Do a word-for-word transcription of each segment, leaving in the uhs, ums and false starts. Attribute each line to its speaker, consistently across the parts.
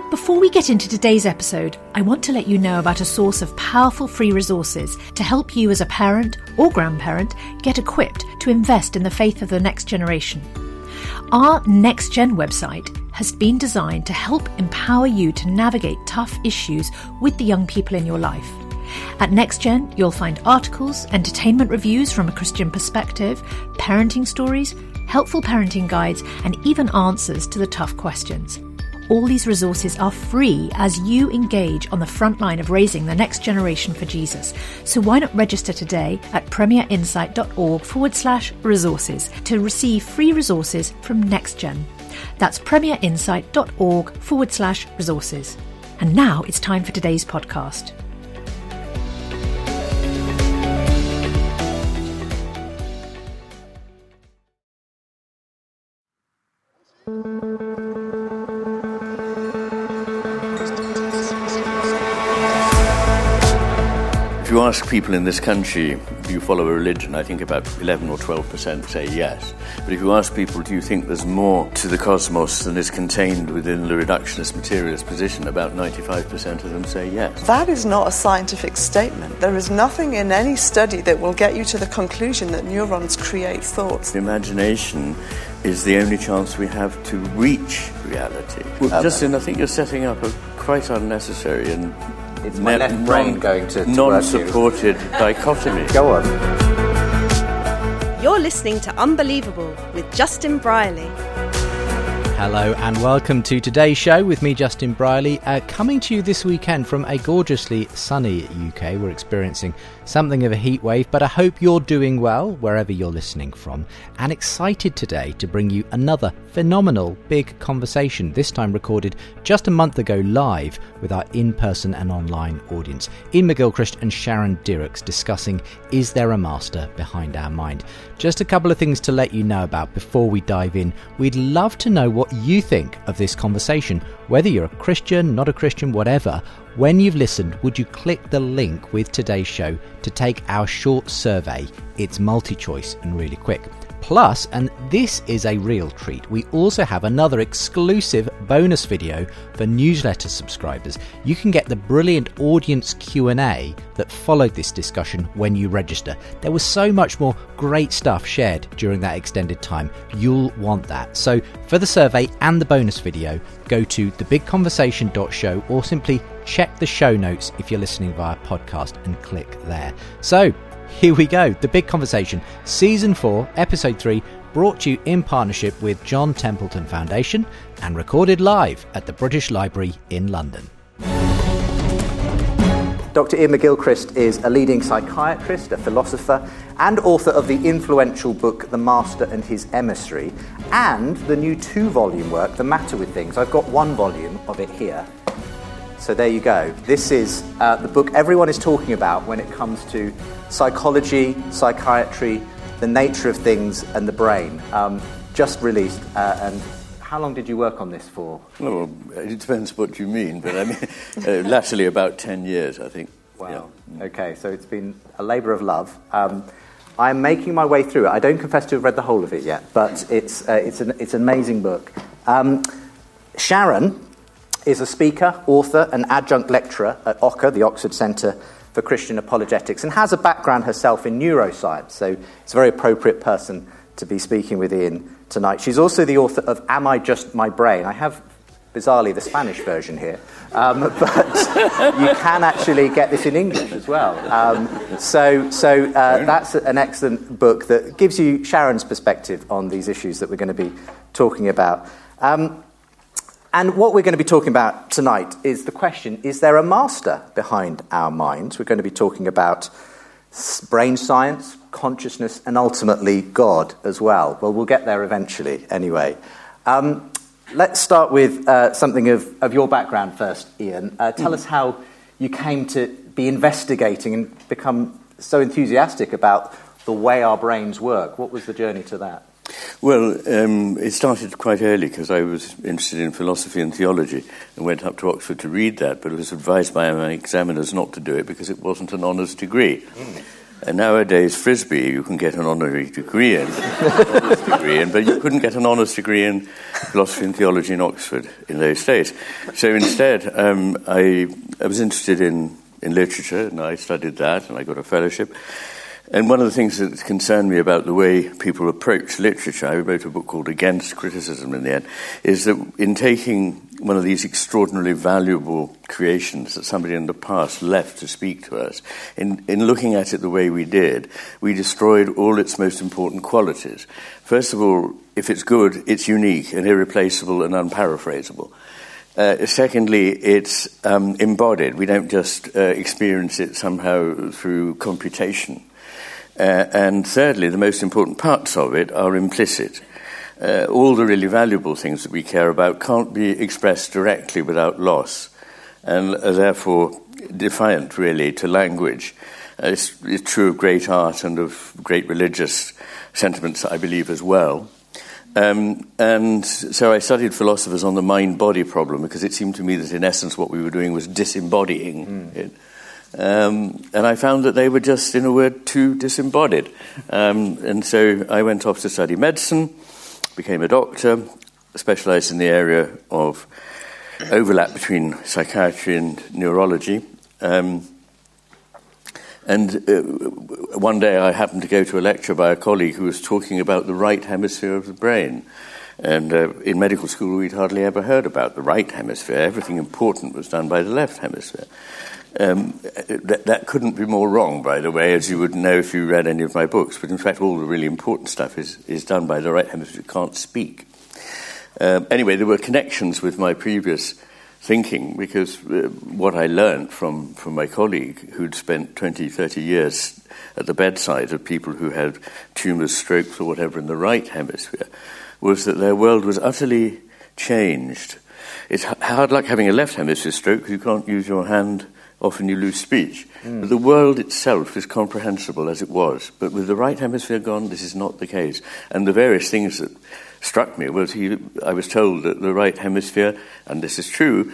Speaker 1: Before we get into today's episode, I want to let you know about a source of powerful free resources to help you as a parent or grandparent get equipped to invest in the faith of the next generation. Our Next Gen website has been designed to help empower you to navigate tough issues with the young people in your life. At NextGen, you'll find articles, entertainment reviews from a Christian perspective, parenting stories, helpful parenting guides, and even answers to the tough questions. All these resources are free as you engage on the front line of raising the next generation for Jesus. So why not register today at premierinsight.org forward slash resources to receive free resources from NextGen. That's premierinsight.org forward slash resources. And now it's time for today's podcast.
Speaker 2: If you ask people in this country, do you follow a religion, I think about eleven or twelve percent say yes. But if you ask people, do you think there's more to the cosmos than is contained within the reductionist materialist position, about ninety-five percent of them say yes.
Speaker 3: That is not a scientific statement. There is nothing in any study that will get you to the conclusion that neurons create thoughts.
Speaker 2: Imagination is the only chance we have to reach reality. Well, um, Justin, I think you're setting up a quite unnecessary and
Speaker 4: It's my left brain going to, to
Speaker 2: non-supported dichotomy.
Speaker 4: Go on.
Speaker 5: You're listening to Unbelievable with Justin Brierley.
Speaker 6: Hello and welcome to today's show with me, Justin Brierley, uh, coming to you this weekend from a gorgeously sunny U K. We're experiencing something of a heat wave, but I hope you're doing well wherever you're listening from, and excited today to bring you another phenomenal big conversation, this time recorded just a month ago live with our in-person and online audience. Ian McGilchrist and Sharon Dirks discussing Is There a Master Behind Our Mind? Just a couple of things to let you know about before we dive in. We'd love to know what you think of this conversation, whether you're a Christian, not a Christian, whatever. When you've listened, would you click the link with today's show to take our short survey? It's multi-choice and really quick. Plus, and this is a real treat, we also have another exclusive bonus video for newsletter subscribers. You can get the brilliant audience Q and A that followed this discussion when you register. There was so much more great stuff shared during that extended time. You'll want that. So for the survey and the bonus video, go to the big conversation dot show or simply check the show notes if you're listening via podcast and click there. So here we go, The Big Conversation, Season four, Episode three, brought to you in partnership with John Templeton Foundation and recorded live at the British Library in London.
Speaker 4: Doctor Ian McGilchrist is a leading psychiatrist, a philosopher, and author of the influential book The Master and His Emissary, and the new two-volume work, The Matter with Things. I've got one volume of it here. So there you go. This is uh, the book everyone is talking about when it comes to psychology, psychiatry, the nature of things, and the brain. Um, just released. Uh, and how long did you work on this for?
Speaker 2: Well, it depends what you mean, but I mean, uh, latterly about ten years, I think.
Speaker 4: Wow. Yeah. Okay, so it's been a labour of love. Um, I'm making my way through it. I don't confess to have read the whole of it yet, but it's uh, it's an it's an amazing book. Um, Sharon is a speaker, author, and adjunct lecturer at O C C A, the Oxford Centre for Christian Apologetics, and has a background herself in neuroscience, so it's a very appropriate person to be speaking with Ian tonight. She's also the author of Am I Just My Brain? I have, bizarrely, the Spanish version here, um, but you can actually get this in English as well. Um, so so uh, that's an excellent book that gives you Sharon's perspective on these issues that we're going to be talking about. Um, And what we're going to be talking about tonight is the question, is there a master behind our minds? We're going to be talking about brain science, consciousness, and ultimately God as well. Well, we'll get there eventually anyway. Um, let's start with uh, something of, of your background first, Ian. Uh, tell mm. us how you came to be investigating and become so enthusiastic about the way our brains work. What was the journey to that?
Speaker 2: Well, um, it started quite early because I was interested in philosophy and theology and went up to Oxford to read that, but was advised by my examiners not to do it because it wasn't an honours degree. Mm. And nowadays, Frisbee, you can get an honorary degree in, honours degree in, but you couldn't get an honours degree in philosophy and theology in Oxford in those days. So instead, um, I, I was interested in, in literature, and I studied that, and I got a fellowship. And one of the things that concerned me about the way people approach literature, I wrote a book called Against Criticism in the end, is that in taking one of these extraordinarily valuable creations that somebody in the past left to speak to us, in, in looking at it the way we did, we destroyed all its most important qualities. First of all, if it's good, it's unique and irreplaceable and unparaphrasable. Uh, secondly, it's um, embodied. We don't just uh, experience it somehow through computation. Uh, and thirdly, the most important parts of it are implicit. Uh, all the really valuable things that we care about can't be expressed directly without loss, and are therefore defiant, really, to language. Uh, it's, it's true of great art and of great religious sentiments, I believe, as well. Um, and so I studied philosophers on the mind-body problem, because it seemed to me that, in essence, what we were doing was disembodying mm. it. Um, and I found that they were just, in a word, too disembodied. Um, and so I went off to study medicine, became a doctor, specialised in the area of overlap between psychiatry and neurology. Um, and uh, one day I happened to go to a lecture by a colleague who was talking about the right hemisphere of the brain. And uh, in medical school, we'd hardly ever heard about the right hemisphere. Everything important was done by the left hemisphere. Um, that, that couldn't be more wrong, by the way, as you would know if you read any of my books. But in fact, all the really important stuff is, is done by the right hemisphere. It can't speak. Um, anyway, there were connections with my previous thinking, because uh, what I learned from, from my colleague, who'd spent twenty, thirty years at the bedside of people who had tumours, strokes, or whatever in the right hemisphere, was that their world was utterly changed. It's hard luck having a left hemisphere stroke, because you can't use your hand. Often you lose speech. Mm. But the world itself is comprehensible as it was. But with the right hemisphere gone, this is not the case. And the various things that struck me was he, I was told that the right hemisphere, and this is true,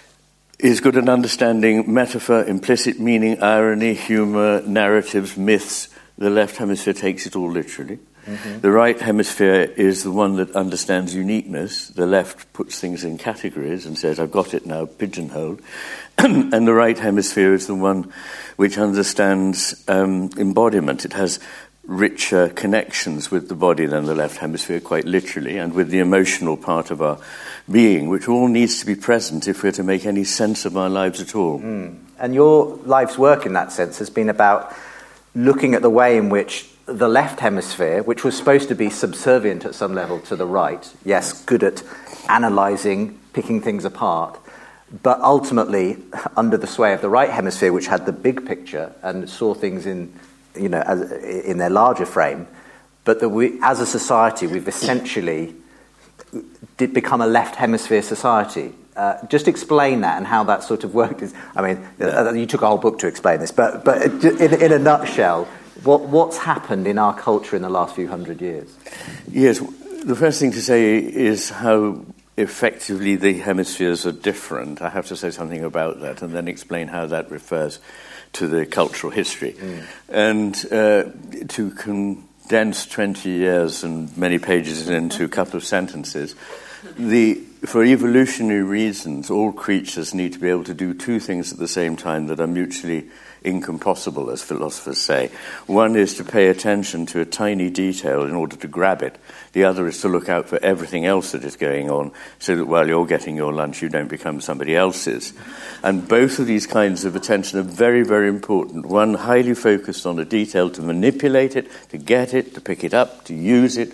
Speaker 2: is good at understanding metaphor, implicit meaning, irony, humour, narratives, myths. The left hemisphere takes it all literally. Mm-hmm. The right hemisphere is the one that understands uniqueness. The left puts things in categories and says, I've got it now, pigeonholed. And the right hemisphere is the one which understands um, embodiment. It has richer connections with the body than the left hemisphere, quite literally, and with the emotional part of our being, which all needs to be present if we're to make any sense of our lives at all.
Speaker 4: Mm. And your life's work in that sense has been about looking at the way in which the left hemisphere, which was supposed to be subservient at some level to the right, yes, good at analysing, picking things apart, but ultimately under the sway of the right hemisphere, which had the big picture and saw things in, you know, as, in their larger frame, but that we, as a society, we've essentially did become a left hemisphere society. Uh, just explain that and how that sort of worked. I mean, yeah. You took a whole book to explain this, but but in, in a nutshell, what what's happened in our culture in the last few hundred years?
Speaker 2: Yes, the first thing to say is how effectively the hemispheres are different. I have to say something about that and then explain how that refers to the cultural history. Mm. And uh, to condense twenty years and many pages into a couple of sentences, the for evolutionary reasons, all creatures need to be able to do two things at the same time that are mutually incompossible, as philosophers say. One is to pay attention to a tiny detail in order to grab it. The other is to look out for everything else that is going on, so that while you're getting your lunch, you don't become somebody else's. And both of these kinds of attention are very, very important. One highly focused on a detail to manipulate it, to get it, to pick it up, to use it.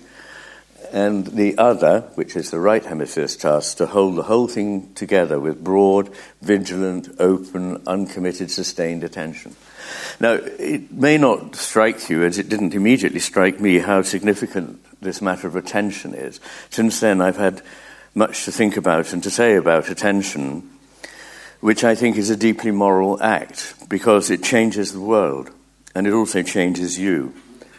Speaker 2: And the other, which is the right hemisphere's task, to hold the whole thing together with broad, vigilant, open, uncommitted, sustained attention. Now, it may not strike you, as it didn't immediately strike me, how significant this matter of attention is. Since then, I've had much to think about and to say about attention, which I think is a deeply moral act, because it changes the world, and it also changes you.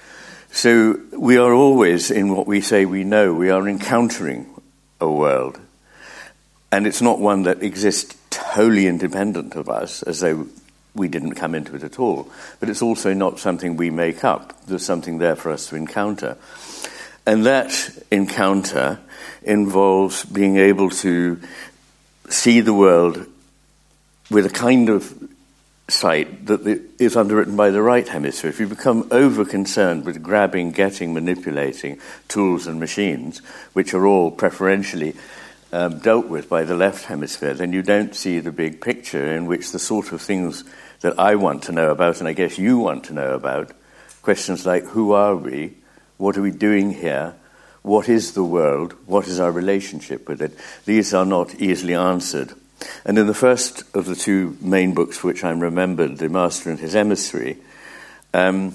Speaker 2: So we are always in what we say we know. We are encountering a world. And it's not one that exists wholly independent of us, as though we didn't come into it at all. But it's also not something we make up. There's something there for us to encounter. And that encounter involves being able to see the world with a kind of sight that is underwritten by the right hemisphere. If you become over-concerned with grabbing, getting, manipulating tools and machines, which are all preferentially um, dealt with by the left hemisphere, then you don't see the big picture in which the sort of things that I want to know about, and I guess you want to know about, questions like who are we, what are we doing here, what is the world, what is our relationship with it, these are not easily answered. And in the first of the two main books for which I'm remembered, The Master and His Emissary, um,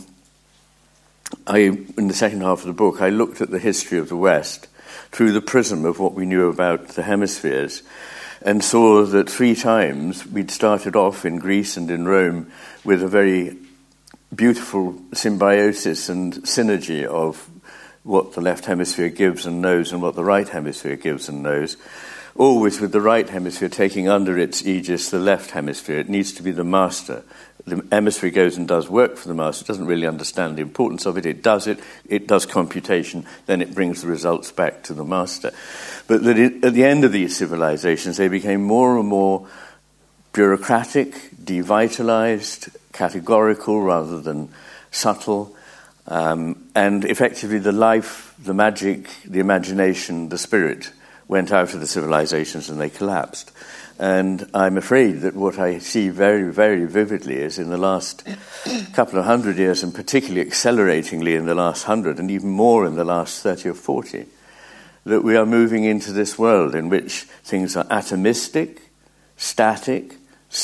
Speaker 2: I, in the second half of the book, I looked at the history of the West through the prism of what we knew about the hemispheres, and saw that three times we'd started off in Greece and in Rome with a very beautiful symbiosis and synergy of what the left hemisphere gives and knows and what the right hemisphere gives and knows, always with the right hemisphere taking under its aegis the left hemisphere. It needs to be the master. The emissary goes and does work for the master, doesn't really understand the importance of it. It does it, it does computation, then it brings the results back to the master. But that it, at the end of these civilizations, they became more and more bureaucratic, devitalized, categorical rather than subtle, um, and effectively the life, the magic, the imagination, the spirit went out of the civilizations and they collapsed. And I'm afraid that what I see very, very vividly is in the last couple of hundred years, and particularly acceleratingly in the last hundred, and even more in the last thirty or forty, that we are moving into this world in which things are atomistic, static,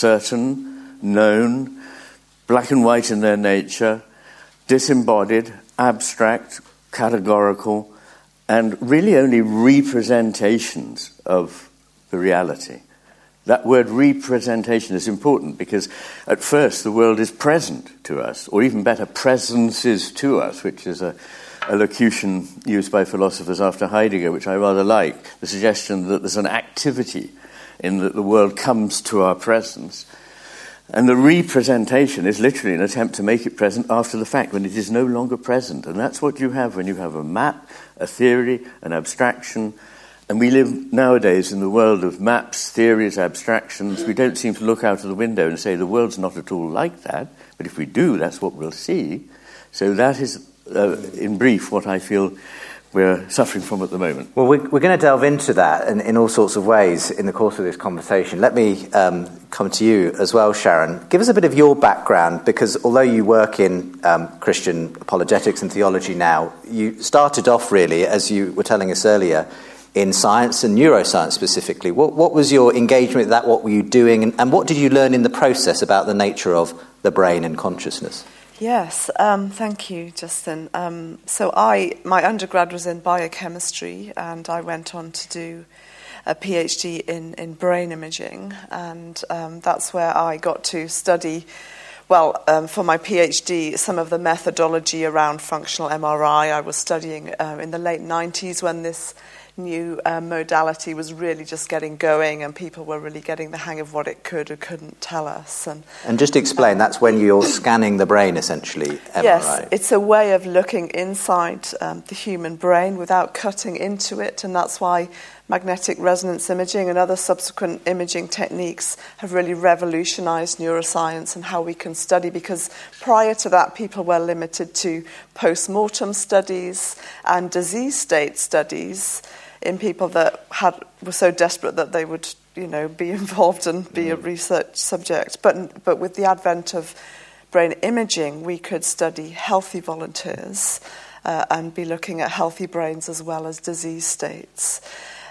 Speaker 2: certain, known, black and white in their nature, disembodied, abstract, categorical, and really only representations of the reality. That word representation is important because at first the world is present to us, or even better, presences to us, which is a, a locution used by philosophers after Heidegger, which I rather like, the suggestion that there's an activity in that the world comes to our presence. And the representation is literally an attempt to make it present after the fact, when it is no longer present. And that's what you have when you have a map, a theory, an abstraction. And we live nowadays in the world of maps, theories, abstractions. We don't seem to look out of the window and say the world's not at all like that. But if we do, that's what we'll see. So that is, uh, in brief, what I feel we're suffering from at the moment.
Speaker 4: Well, we're, we're going to delve into that in, in all sorts of ways in the course of this conversation. Let me um, come to you as well, Sharon. Give us a bit of your background, because although you work in um, Christian apologetics and theology now, you started off really, as you were telling us earlier, in science and neuroscience specifically. What, what was your engagement with that? What were you doing? And, and what did you learn in the process about the nature of the brain and consciousness?
Speaker 3: Yes, um, thank you, Justin. Um, so I, my undergrad was in biochemistry, and I went on to do a PhD in, in brain imaging, and um, that's where I got to study, well, um, for my PhD, some of the methodology around functional M R I. I was studying uh, in the late nineties when this new uh, modality was really just getting going, and people were really getting the hang of what it could or couldn't tell us. And,
Speaker 4: and just explain, um, that's when you're scanning the brain, essentially, M R I.
Speaker 3: Yes, it's a way of looking inside um, the human brain without cutting into it, and that's why magnetic resonance imaging and other subsequent imaging techniques have really revolutionized neuroscience and how we can study, because prior to that people were limited to post-mortem studies and disease state studies in people that had were so desperate that they would, you know, be involved and be mm. a research subject. But but with the advent of brain imaging, we could study healthy volunteers uh, and be looking at healthy brains as well as disease states.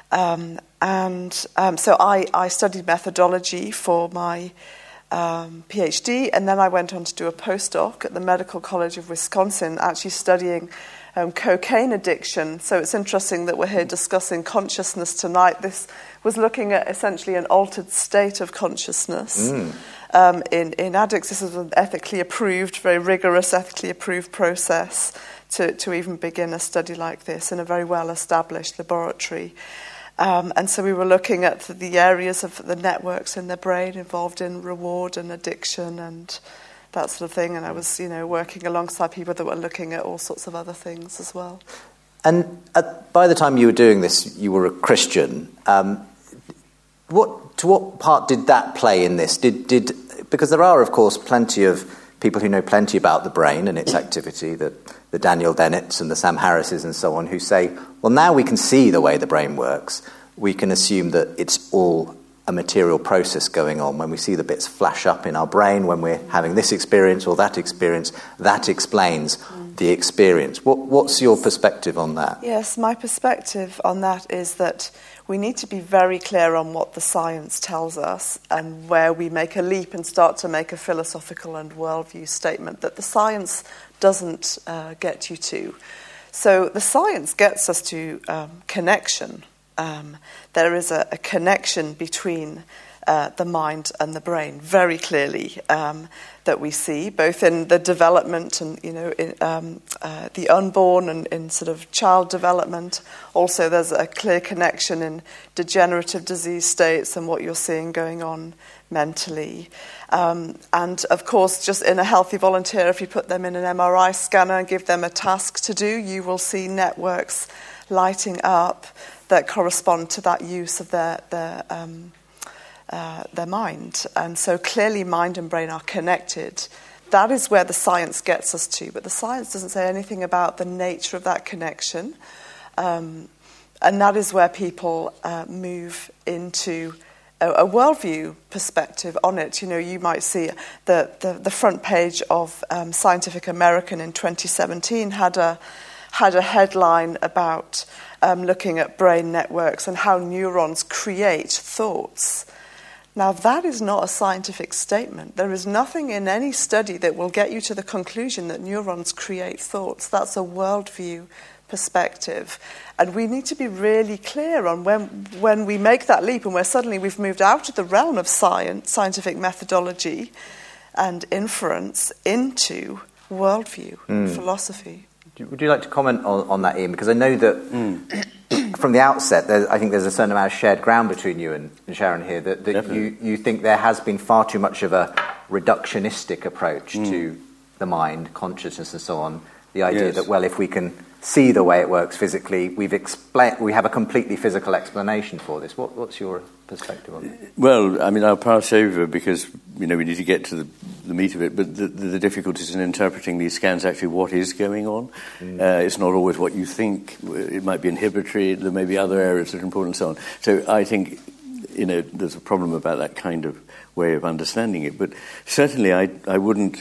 Speaker 3: Um, and um, so I, I studied methodology for my um, PhD, and then I went on to do a postdoc at the Medical College of Wisconsin, actually studying Um, cocaine addiction. So it's interesting that we're here discussing consciousness tonight. This was looking at essentially an altered state of consciousness mm. um, in, in addicts. This is an ethically approved, very rigorous, ethically approved process to, to even begin a study like this in a very well-established laboratory. Um, and so we were looking at the areas of the networks in the brain involved in reward and addiction and that sort of thing. And I was, you know, working alongside people that were looking at all sorts of other things as well.
Speaker 4: And at, by the time you were doing this, you were a Christian. Um, what to what part did that play in this? Did did because there are, of course, plenty of people who know plenty about the brain and its activity, the, the Daniel Dennett's and the Sam Harrises and so on, who say, well, now we can see the way the brain works. We can assume that it's all a material process going on. When we see the bits flash up in our brain, when we're having this experience or that experience, that explains mm. the experience. What, what's your perspective on that?
Speaker 3: Yes, my perspective on that is that we need to be very clear on what the science tells us and where we make a leap and start to make a philosophical and worldview statement that the science doesn't uh, get you to. So the science gets us to um, connection. Um, there is a, a connection between uh, the mind and the brain, very clearly, um, that we see, both in the development and, you know, in, um, uh, the unborn and in sort of child development. Also, there's a clear connection in degenerative disease states and what you're seeing going on mentally. Um, and, of course, just in a healthy volunteer, if you put them in an M R I scanner and give them a task to do, you will see networks lighting up that correspond to that use of their their um, uh, their mind. And so clearly mind and brain are connected. That is where the science gets us to, but the science doesn't say anything about the nature of that connection. Um, and that is where people uh, move into a, a worldview perspective on it. You know, you might see the, the, the front page of um, Scientific American in twenty seventeen had a had a headline about um, looking at brain networks and how neurons create thoughts. Now, that is not a scientific statement. There is nothing in any study that will get you to the conclusion that neurons create thoughts. That's a worldview perspective. And we need to be really clear on when when we make that leap and where suddenly we've moved out of the realm of science, scientific methodology and inference into worldview, mm. philosophy.
Speaker 4: Would you like to comment on, on that, Ian? Because I know that mm. from the outset, there, I think there's a certain amount of shared ground between you and, and Sharon here, that, that you, you think there has been far too much of a reductionistic approach mm. to the mind, consciousness and so on. The idea yes. that, well, if we can see the way it works physically, we've expla- we have a completely physical explanation for this. What, what's your perspective on it?
Speaker 2: Well, I mean, I'll pass over because, you know, we need to get to the, the meat of it, but the, the, the difficulties in interpreting these scans, actually what is going on. Mm. Uh, it's not always what you think. It might be inhibitory, there may be other areas that are important and so on. So I think, you know, there's a problem about that kind of way of understanding it. But certainly I, I wouldn't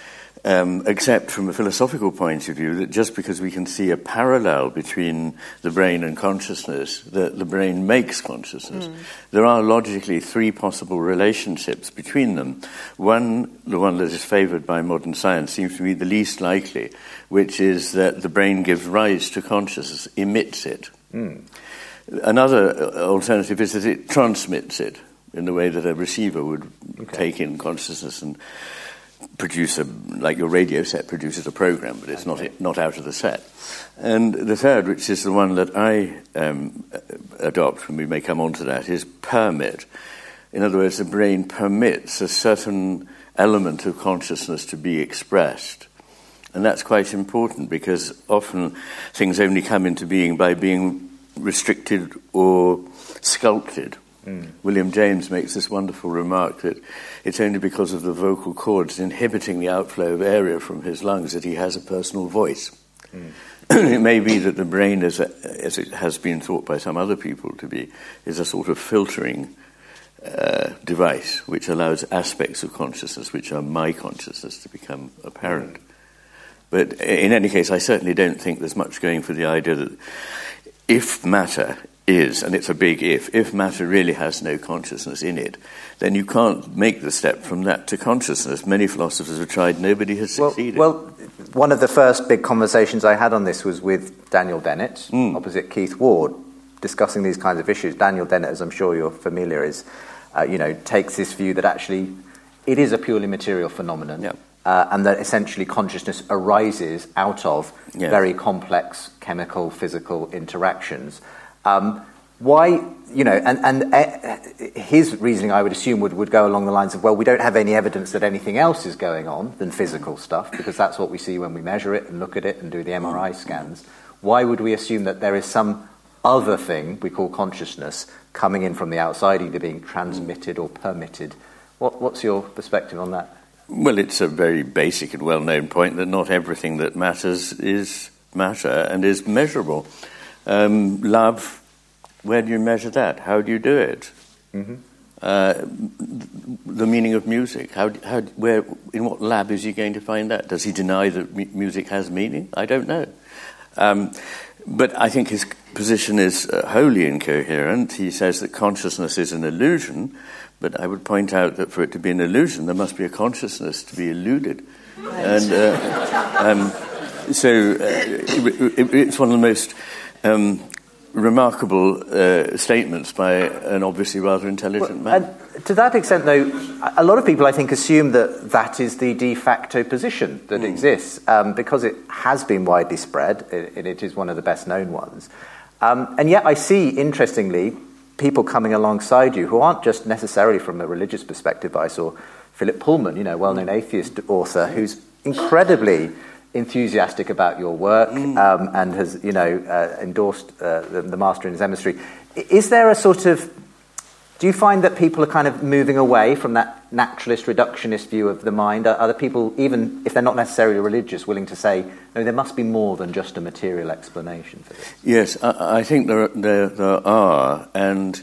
Speaker 2: Um, except from a philosophical point of view, that just because we can see a parallel between the brain and consciousness, that the brain makes consciousness. Mm. There are logically three possible relationships between them. One, the one that is favoured by modern science, seems to be the least likely, which is that the brain gives rise to consciousness, emits it. Mm. Another alternative is that it transmits it in the way that a receiver would okay. take in consciousness and produce a, like your radio set produces a program, but it's okay. not not out of the set. And the third, which is the one that I um, adopt, and we may come on to that, is permit. In other words, the brain permits a certain element of consciousness to be expressed. And that's quite important because often things only come into being by being restricted or sculpted. Mm. William James makes this wonderful remark that it's only because of the vocal cords inhibiting the outflow of air from his lungs that he has a personal voice. Mm. It may be that the brain, is a, as it has been thought by some other people to be, is a sort of filtering uh, device which allows aspects of consciousness, which are my consciousness, to become apparent. Mm. But in any case, I certainly don't think there's much going for the idea that if matter is, and it's a big if, if matter really has no consciousness in it, then you can't make the step from that to consciousness. Many philosophers have tried, nobody has succeeded.
Speaker 4: Well, well one of the first big conversations I had on this was with Daniel Dennett, mm. opposite Keith Ward, discussing these kinds of issues. Daniel Dennett, as I'm sure you're familiar, is, uh, you know, takes this view that actually it is a purely material phenomenon, yeah. uh, and that essentially consciousness arises out of yes. very complex chemical, physical interactions. Um, why, you know, and, and uh, his reasoning, I would assume, would, would go along the lines of, well, we don't have any evidence that anything else is going on than physical stuff, because that's what we see when we measure it and look at it and do the M R I scans. Why would we assume that there is some other thing we call consciousness coming in from the outside, either being transmitted or permitted? What, what's your perspective on that?
Speaker 2: Well, it's a very basic and well-known point that not everything that matters is matter and is measurable. Um, love, where do you measure that? How do you do it? Mm-hmm. Uh, the meaning of music, how, how, where, in what lab is he going to find that? Does he deny that m- music has meaning? I don't know. Um, but I think his position is uh, wholly incoherent. He says that consciousness is an illusion, but I would point out that for it to be an illusion, there must be a consciousness to be eluded. Right. And uh, um, so uh, it, it, it's one of the most um, remarkable uh, statements by an obviously rather intelligent
Speaker 4: well,
Speaker 2: man.
Speaker 4: And to that extent, though, a lot of people, I think, assume that that is the de facto position that mm. exists, um, because it has been widely spread, and it is one of the best-known ones. Um, and yet I see, interestingly, people coming alongside you who aren't just necessarily from a religious perspective, but I saw Philip Pullman, you know, well-known atheist author, who's incredibly enthusiastic about your work mm. um, and has, you know, uh, endorsed uh, the, the Master in His Emissary. Is there a sort of... Do you find that people are kind of moving away from that naturalist, reductionist view of the mind? Are, are the people, even if they're not necessarily religious, willing to say, no, there must be more than just a material explanation for this?
Speaker 2: Yes, I, I think there, there, there are, and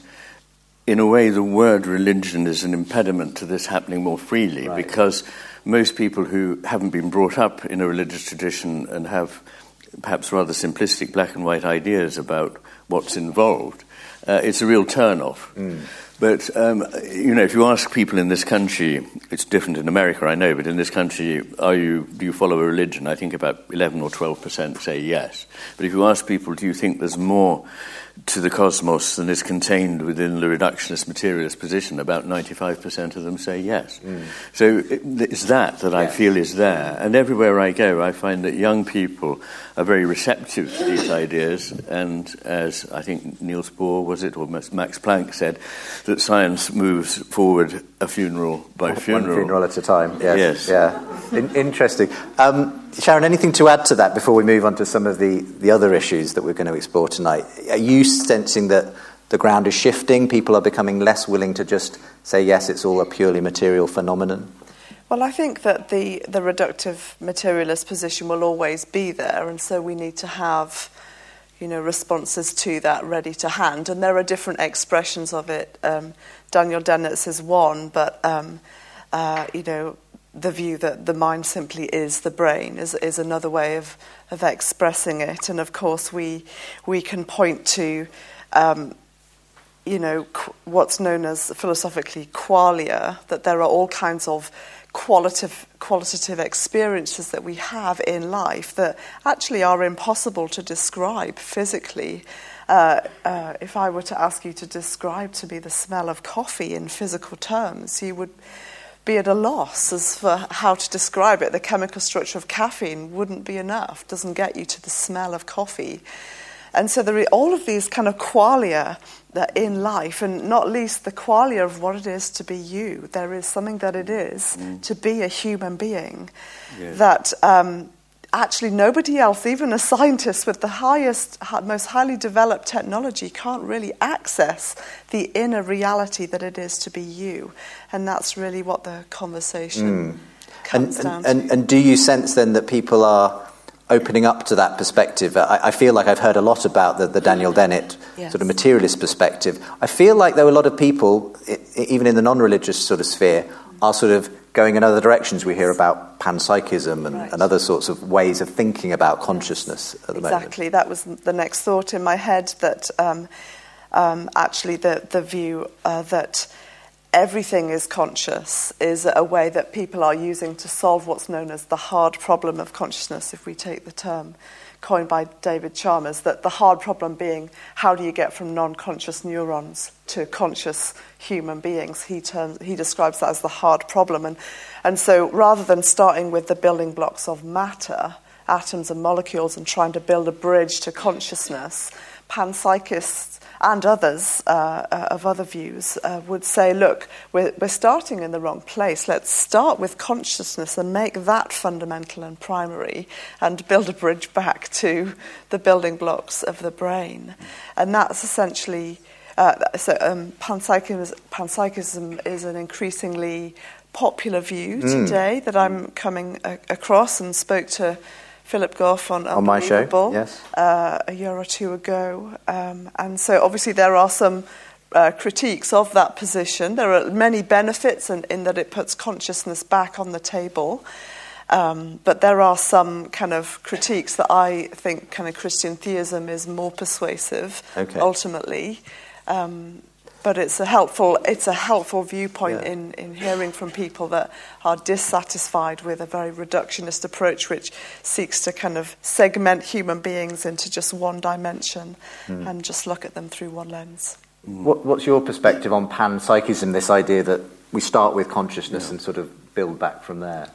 Speaker 2: in a way the word religion is an impediment to this happening more freely, right. Because most people who haven't been brought up in a religious tradition and have perhaps rather simplistic black and white ideas about what's involved, uh, it's a real turn-off. Mm. But, um, you know, if you ask people in this country, it's different in America, I know, but in this country, are you, do you follow a religion? I think about eleven or twelve percent say yes. But if you ask people, do you think there's more to the cosmos than is contained within the reductionist materialist position, about ninety-five percent of them say yes. Mm. So it, it's that that yeah. I feel is there. And everywhere I go, I find that young people are very receptive to these ideas. And as I think Niels Bohr, was it, or Max Planck said, that science moves forward a funeral by
Speaker 4: One
Speaker 2: funeral.
Speaker 4: One funeral at a time, yes.
Speaker 2: Yes.
Speaker 4: Yeah. In- interesting. Um, Sharon, anything to add to that before we move on to some of the, the other issues that we're going to explore tonight? Are you sensing that the ground is shifting? People are becoming less willing to just say, yes, it's all a purely material phenomenon?
Speaker 3: Well, I think that the, the reductive materialist position will always be there, and so we need to have, you know, responses to that ready to hand. And there are different expressions of it. Um, Daniel Dennett's is one, but, um, uh, you know, the view that the mind simply is the brain is, is another way of, of expressing it. And of course we we can point to, um, you know, qu- what's known as philosophically qualia, that there are all kinds of qualitative, qualitative experiences that we have in life that actually are impossible to describe physically. Uh, uh, if I were to ask you to describe to me the smell of coffee in physical terms, you would be at a loss as for how to describe it. The chemical structure of caffeine wouldn't be enough, doesn't get you to the smell of coffee. And so there are all of these kind of qualia that in life, and not least the qualia of what it is to be you. There is something that it is mm. to be a human being yeah. that um, actually nobody else, even a scientist with the highest, most highly developed technology, can't really access the inner reality that it is to be you. And that's really what the conversation mm. comes
Speaker 4: and,
Speaker 3: down
Speaker 4: and,
Speaker 3: to.
Speaker 4: And, and do you sense then that people are opening up to that perspective? I, I feel like I've heard a lot about the, the Daniel Dennett yes. sort of materialist perspective. I feel like there are a lot of people, even in the non-religious sort of sphere, are sort of going in other directions. We hear about panpsychism and, right. and other sorts of ways of thinking about consciousness at the
Speaker 3: exactly.
Speaker 4: moment.
Speaker 3: Exactly, that was the next thought in my head, that um, um, actually the, the view uh, that everything is conscious is a way that people are using to solve what's known as the hard problem of consciousness, if we take the term coined by David Chalmers, that the hard problem being how do you get from non-conscious neurons to conscious human beings. He terms, he describes that as the hard problem. And, and so rather than starting with the building blocks of matter, atoms and molecules, and trying to build a bridge to consciousness, panpsychists and others uh, uh, of other views uh, would say, look, we're, we're starting in the wrong place. Let's start with consciousness and make that fundamental and primary and build a bridge back to the building blocks of the brain. And that's essentially, uh, so um, panpsychism, panpsychism is an increasingly popular view mm. today that I'm coming a- across, and spoke to Philip Goff on,
Speaker 4: on my show,
Speaker 3: yes. uh, a year or two ago. Um, and so obviously there are some uh, critiques of that position. There are many benefits in, in that it puts consciousness back on the table. Um, but there are some kind of critiques that I think kind of Christian theism is more persuasive, okay. ultimately. Um, But it's a helpful it's a helpful viewpoint yeah. in, in hearing from people that are dissatisfied with a very reductionist approach, which seeks to kind of segment human beings into just one dimension mm. and just look at them through one lens.
Speaker 4: What, what's your perspective on panpsychism, this idea that we start with consciousness yeah. and sort of build back from there?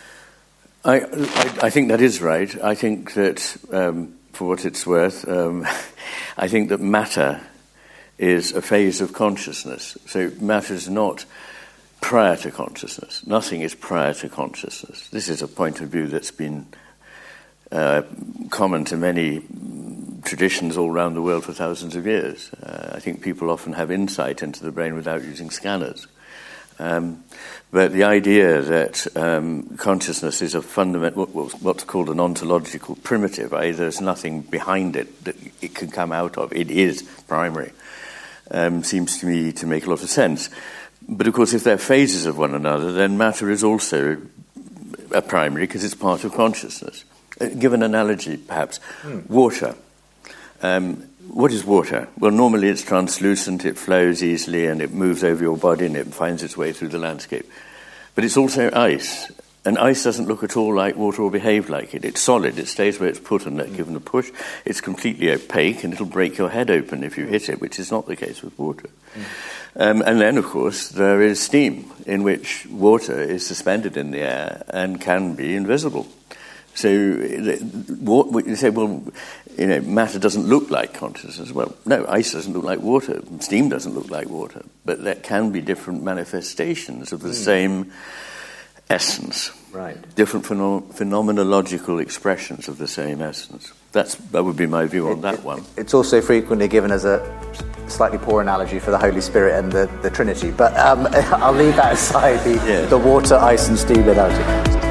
Speaker 2: I, I, I think that is right. I think that, um, for what it's worth, um, I think that matter is a phase of consciousness. So matter is not prior to consciousness. Nothing is prior to consciousness. This is a point of view that's been uh, common to many traditions all around the world for thousands of years. Uh, I think people often have insight into the brain without using scanners. Um, but the idea that um, consciousness is a fundamental, what, what's called an ontological primitive, that is, there's nothing behind it that it can come out of, it is primary. Um, seems to me to make a lot of sense. But of course, if they're phases of one another, then matter is also a primary because it's part of consciousness. Uh, give an analogy, perhaps. Hmm. Water. Um, what is water? Well, normally it's translucent, it flows easily, and it moves over your body, and it finds its way through the landscape. But it's also ice. And ice doesn't look at all like water or behave like it. It's solid, it stays where it's put, and mm. given a push, it's completely opaque, and it'll break your head open if you hit it, which is not the case with water. Mm. Um, and then, of course, there is steam, in which water is suspended in the air and can be invisible. So what you say, well, you know, matter doesn't look like consciousness. Well, no, ice doesn't look like water, steam doesn't look like water, but there can be different manifestations of the mm. same essence,
Speaker 4: right?
Speaker 2: Different pheno- phenomenological expressions of the same essence. That's that would be my view on
Speaker 4: it,
Speaker 2: that
Speaker 4: it,
Speaker 2: one.
Speaker 4: It's also frequently given as a slightly poor analogy for the Holy Spirit and the, the Trinity, but um, I'll leave that aside. The, yeah. the water, ice, and steam analogy.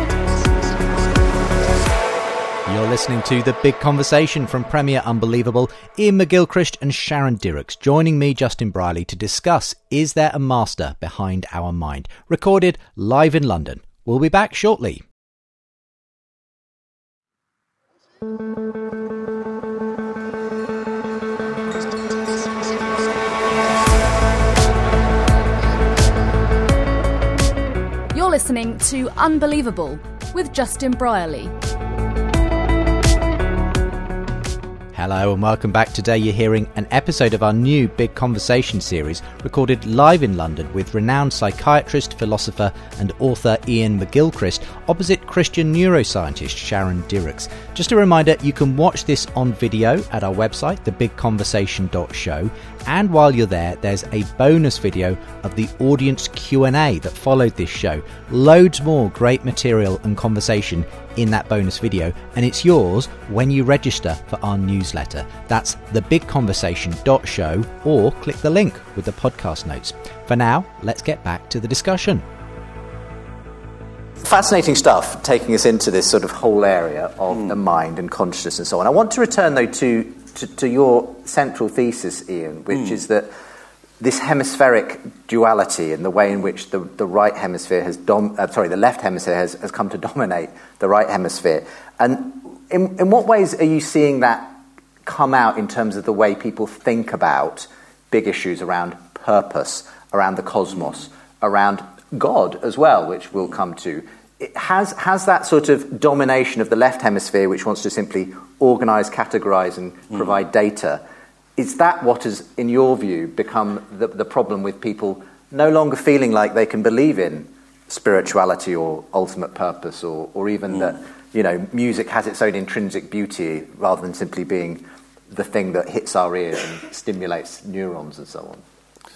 Speaker 6: You're listening to The Big Conversation from Premier Unbelievable. Ian McGilchrist and Sharon Dirks joining me, Justin Brierley, to discuss Is There a Master Behind Our Mind? Recorded live in London. We'll be back shortly.
Speaker 7: You're listening to Unbelievable with Justin Brierley.
Speaker 6: Hello and welcome back. Today you're hearing an episode of our new Big Conversation series recorded live in London with renowned psychiatrist, philosopher and author Ian McGilchrist opposite Christian neuroscientist Sharon Dirks. Just a reminder, you can watch this on video at our website, the big conversation dot show, and while you're there, there's a bonus video of the audience Q and A that followed this show. Loads more great material and conversation in that bonus video, and it's yours when you register for our newsletter. That's the big conversation dot show, or click the link with the podcast notes. For now, let's get back to the discussion.
Speaker 4: Fascinating stuff, taking us into this sort of whole area of mm. the mind and consciousness and so on. I want to return, though, to, to, to your central thesis, Ian, which mm. is that this hemispheric duality and the way in which the, the right hemisphere has dom- uh, sorry, the left hemisphere has, has come to dominate the right hemisphere. And in, in what ways are you seeing that come out in terms of the way people think about big issues around purpose, around the cosmos, around God as well, which we'll come to? It has, has that sort of domination of the left hemisphere, which wants to simply organise, categorise and mm. provide data, is that what has, in your view, become the, the problem with people no longer feeling like they can believe in spirituality or ultimate purpose, or, or even mm. that, you know, music has its own intrinsic beauty rather than simply being the thing that hits our ears and stimulates neurons and so on?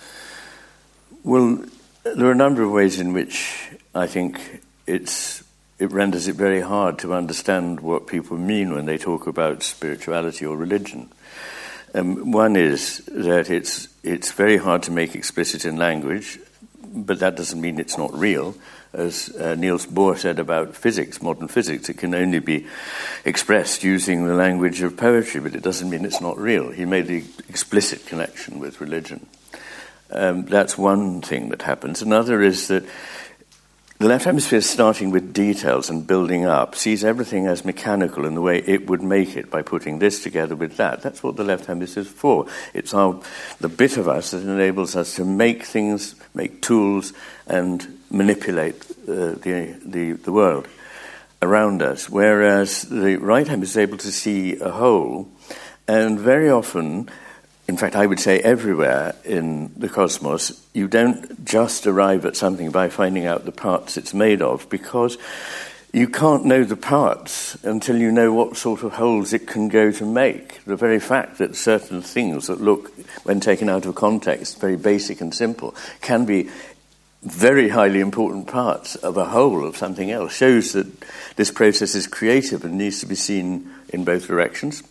Speaker 2: Well, there are a number of ways in which I think it's it renders it very hard to understand what people mean when they talk about spirituality or religion. Um, one is that it's it's very hard to make explicit in language, but that doesn't mean it's not real. As uh, Niels Bohr said about physics, modern physics, it can only be expressed using the language of poetry, but it doesn't mean it's not real. He made the explicit connection with religion. Um, that's one thing that happens. Another is that the left hemisphere, starting with details and building up, sees everything as mechanical in the way it would make it by putting this together with that. That's what the left hemisphere is for. It's our, the bit of us that enables us to make things, make tools, and manipulate uh, the, the the world around us. Whereas the right hemisphere is able to see a whole, and very often, in fact, I would say everywhere in the cosmos, you don't just arrive at something by finding out the parts it's made of, because you can't know the parts until you know what sort of holes it can go to make. The very fact that certain things that look, when taken out of context, very basic and simple, can be very highly important parts of a whole of something else shows that this process is creative and needs to be seen in both directions.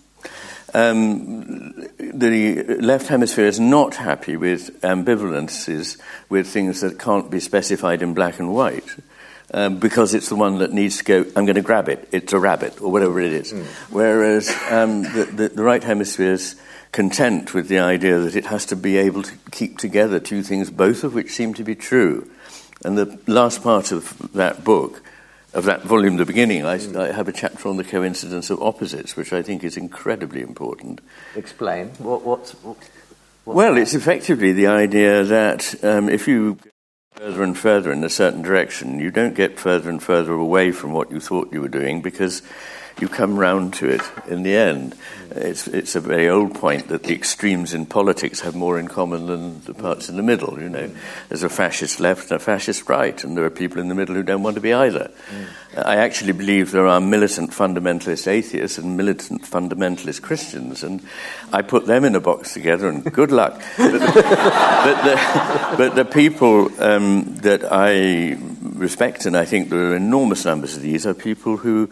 Speaker 2: Um, the left hemisphere is not happy with ambivalences, with things that can't be specified in black and white, um, because it's the one that needs to go, I'm going to grab it, it's a rabbit, or whatever it is. Mm. Whereas um, the, the, the right hemisphere is content with the idea that it has to be able to keep together two things, both of which seem to be true. And the last part of that book, of that volume, the beginning, I, mm. I have a chapter on the coincidence of opposites, which I think is incredibly important.
Speaker 4: Explain. What, what's, what, what's
Speaker 2: well,
Speaker 4: that?
Speaker 2: It's effectively the idea that um, if you go further and further in a certain direction, you don't get further and further away from what you thought you were doing, because you come round to it in the end. It's it's a very old point that the extremes in politics have more in common than the parts in the middle. You know, there's a fascist left and a fascist right, and there are people in the middle who don't want to be either. Mm. I actually believe there are militant fundamentalist atheists and militant fundamentalist Christians, and I put them in a box together, and good luck. but, but, the, but the people um, that I respect, and I think there are enormous numbers of these, are people who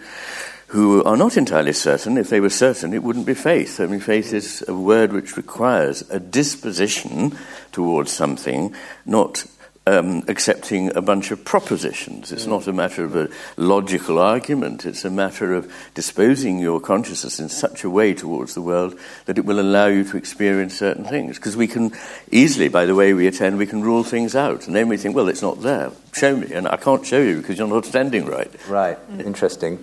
Speaker 2: who are not entirely certain. If they were certain, it wouldn't be faith. I mean, faith is a word which requires a disposition towards something, not um, accepting a bunch of propositions. It's not a matter of a logical argument. It's a matter of disposing your consciousness in such a way towards the world that it will allow you to experience certain things. Because we can easily, by the way we attend, we can rule things out. And then we think, well, it's not there. Show me. And I can't show you because you're not attending right.
Speaker 4: Right. Mm. Interesting.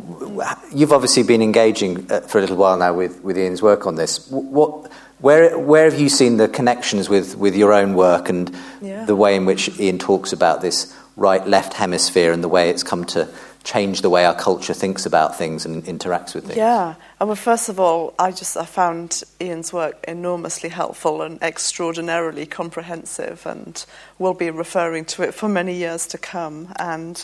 Speaker 4: You've obviously been engaging for a little while now with, with Ian's work on this. What... Where where have you seen the connections with, with your own work and yeah. the way in which Ian talks about this right-left hemisphere and the way it's come to change the way our culture thinks about things and interacts with things?
Speaker 3: Yeah. Well, first of all, I just I found Ian's work enormously helpful and extraordinarily comprehensive, and will be referring to it for many years to come. And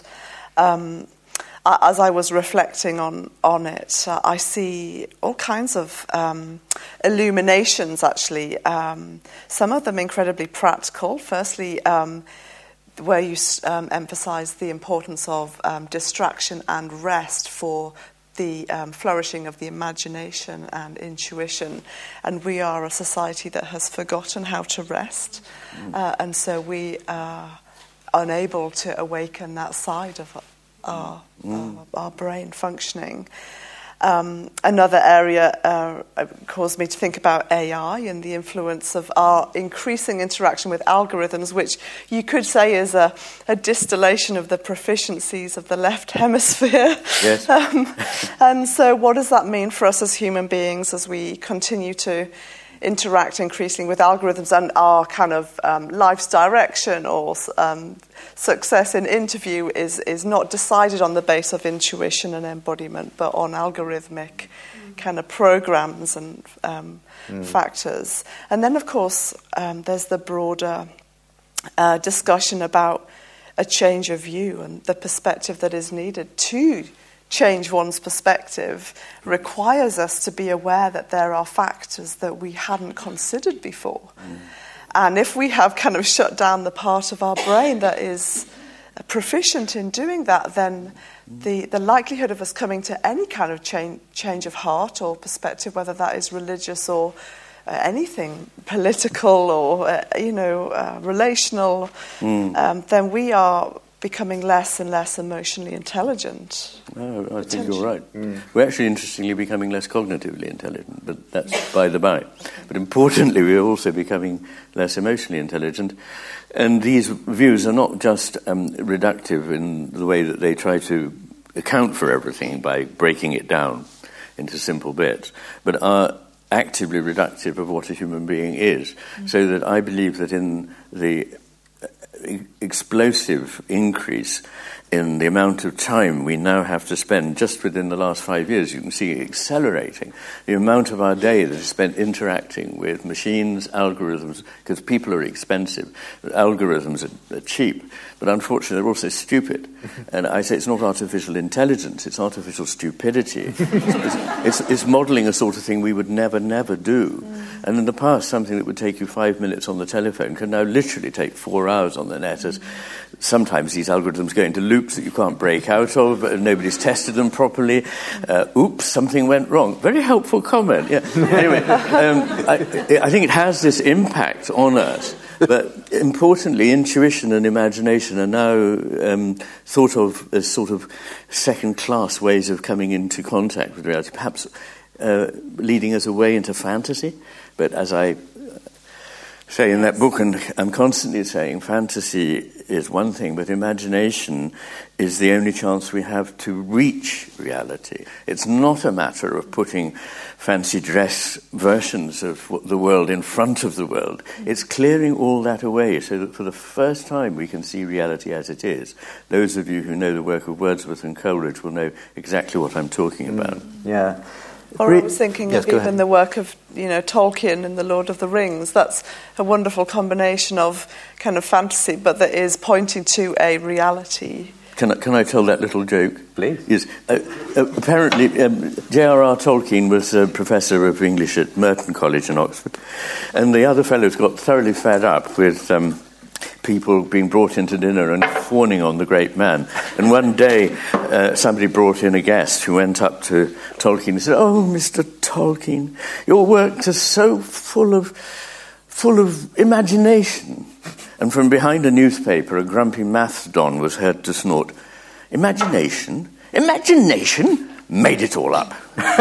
Speaker 3: um, as I was reflecting on, on it, uh, I see all kinds of um, illuminations, actually, um, some of them incredibly practical. Firstly, um, where you um, emphasize the importance of um, distraction and rest for the um, flourishing of the imagination and intuition. And we are a society that has forgotten how to rest. Mm. Uh, and so we are unable to awaken that side of Our, mm. our, our brain functioning. Um, another area uh, caused me to think about A I and the influence of our increasing interaction with algorithms, which you could say is a, a distillation of the proficiencies of the left hemisphere.
Speaker 2: Yes.
Speaker 3: um, and so what does that mean for us as human beings as we continue to interact increasingly with algorithms, and our kind of um, life's direction or um, success in interview is, is not decided on the base of intuition and embodiment, but on algorithmic mm. kind of programs and um, mm. factors. And then, of course, um, there's the broader uh, discussion about a change of view and the perspective that is needed to change one's perspective requires us to be aware that there are factors that we hadn't considered before. Mm. And if we have kind of shut down the part of our brain that is proficient in doing that, then the, the likelihood of us coming to any kind of change, change of heart or perspective, whether that is religious or uh, anything political or, uh, you know, uh, relational, mm. um, then we are becoming less and less emotionally intelligent.
Speaker 2: No, I think you're right. Mm. We're actually, interestingly, becoming less cognitively intelligent, but that's by the by. But importantly, we're also becoming less emotionally intelligent. And these views are not just um, reductive in the way that they try to account for everything by breaking it down into simple bits, but are actively reductive of what a human being is. Mm. So that I believe that in the explosive increase in the amount of time we now have to spend just within the last five years, you can see it accelerating. The amount of our day that is spent interacting with machines, algorithms, because people are expensive. Algorithms are, are cheap, but unfortunately they're also stupid. And I say it's not artificial intelligence, it's artificial stupidity. it's, it's, it's modelling a sort of thing we would never, never do. Mm. And in the past, something that would take you five minutes on the telephone can now literally take four hours on the net, as sometimes these algorithms go into loops that you can't break out of, and nobody's tested them properly. Uh, oops, something went wrong. Very helpful comment. Yeah. Anyway, um, I, I think it has this impact on us. But importantly, intuition and imagination are now um, thought of as sort of second-class ways of coming into contact with reality, perhaps uh, leading us away into fantasy. But as I say in that book, and I'm constantly saying, fantasy is one thing, but imagination is the only chance we have to reach reality. It's not a matter of putting fancy dress versions of the world in front of the world. It's clearing all that away so that for the first time we can see reality as it is. Those of you who know the work of Wordsworth and Coleridge will know exactly what I'm talking about.
Speaker 4: Mm, yeah.
Speaker 3: Or I was thinking yes, of even ahead. the work of, you know, Tolkien in The Lord of the Rings. That's a wonderful combination of kind of fantasy, but that is pointing to a reality.
Speaker 2: Can I, can I tell that little joke?
Speaker 4: Please.
Speaker 2: Yes. Uh, uh, apparently, um, J R R Tolkien was a professor of English at Merton College in Oxford, and the other fellows got thoroughly fed up with Um, people being brought into dinner and fawning on the great man. And one day, uh, somebody brought in a guest who went up to Tolkien and said, "Oh, Mister Tolkien, your work is so full of, full of imagination." And from behind a newspaper, a grumpy maths don was heard to snort, "Imagination? Imagination? Made it all up."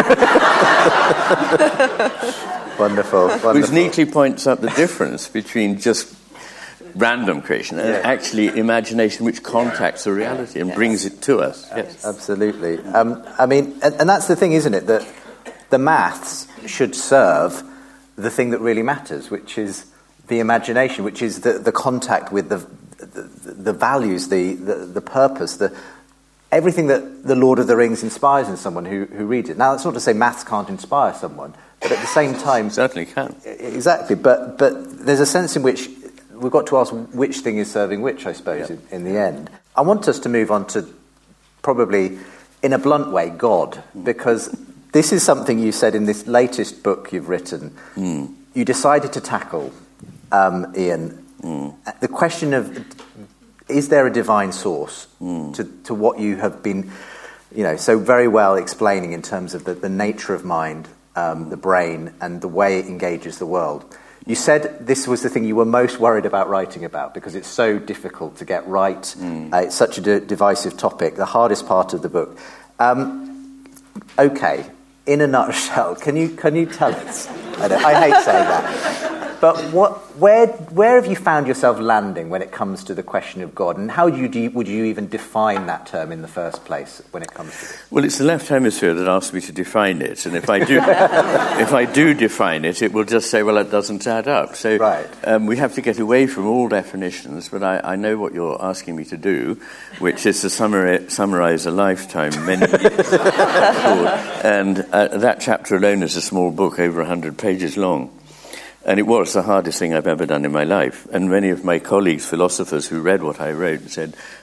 Speaker 4: Wonderful, wonderful.
Speaker 2: Which neatly points out the difference between just random creation and yeah. actually imagination which contacts the reality and yes. brings it to us.
Speaker 4: Yes, absolutely. Um, I mean, and, and that's the thing, isn't it? That the maths should serve the thing that really matters, which is the imagination, which is the, the contact with the the, the values, the, the the purpose, the everything that the Lord of the Rings inspires in someone who, who reads it. Now, that's not to say maths can't inspire someone, but at the same time,
Speaker 2: certainly can.
Speaker 4: Exactly, but but there's a sense in which we've got to ask which thing is serving which, I suppose, yeah. in, in the end. I want us to move on to probably, in a blunt way, God, because this is something you said in this latest book you've written. Mm. You decided to tackle, um, Ian, mm. the question of, is there a divine source mm. to, to what you have been, you know, so very well explaining in terms of the, the nature of mind, um, the brain, and the way it engages the world. You said this was the thing you were most worried about writing about because it's so difficult to get right. Mm. Uh, it's such a de- divisive topic, the hardest part of the book. Um, okay, in a nutshell, can you can you tell us? I, don't, I hate saying that, but what, where where have you found yourself landing when it comes to the question of God, and how do you, do you, would you even define that term in the first place when it comes to this?
Speaker 2: Well, it's the left hemisphere that asks me to define it, and if I do, if I do define it, it will just say, well, it doesn't add up. So
Speaker 4: right.
Speaker 2: um, we have to get away from all definitions. But I, I know what you're asking me to do, which is to summarize, summarize a lifetime, many years, and uh, that chapter alone is a small book, over one hundred pages long. And it was the hardest thing I've ever done in my life. And many of my colleagues, philosophers who read what I wrote, said,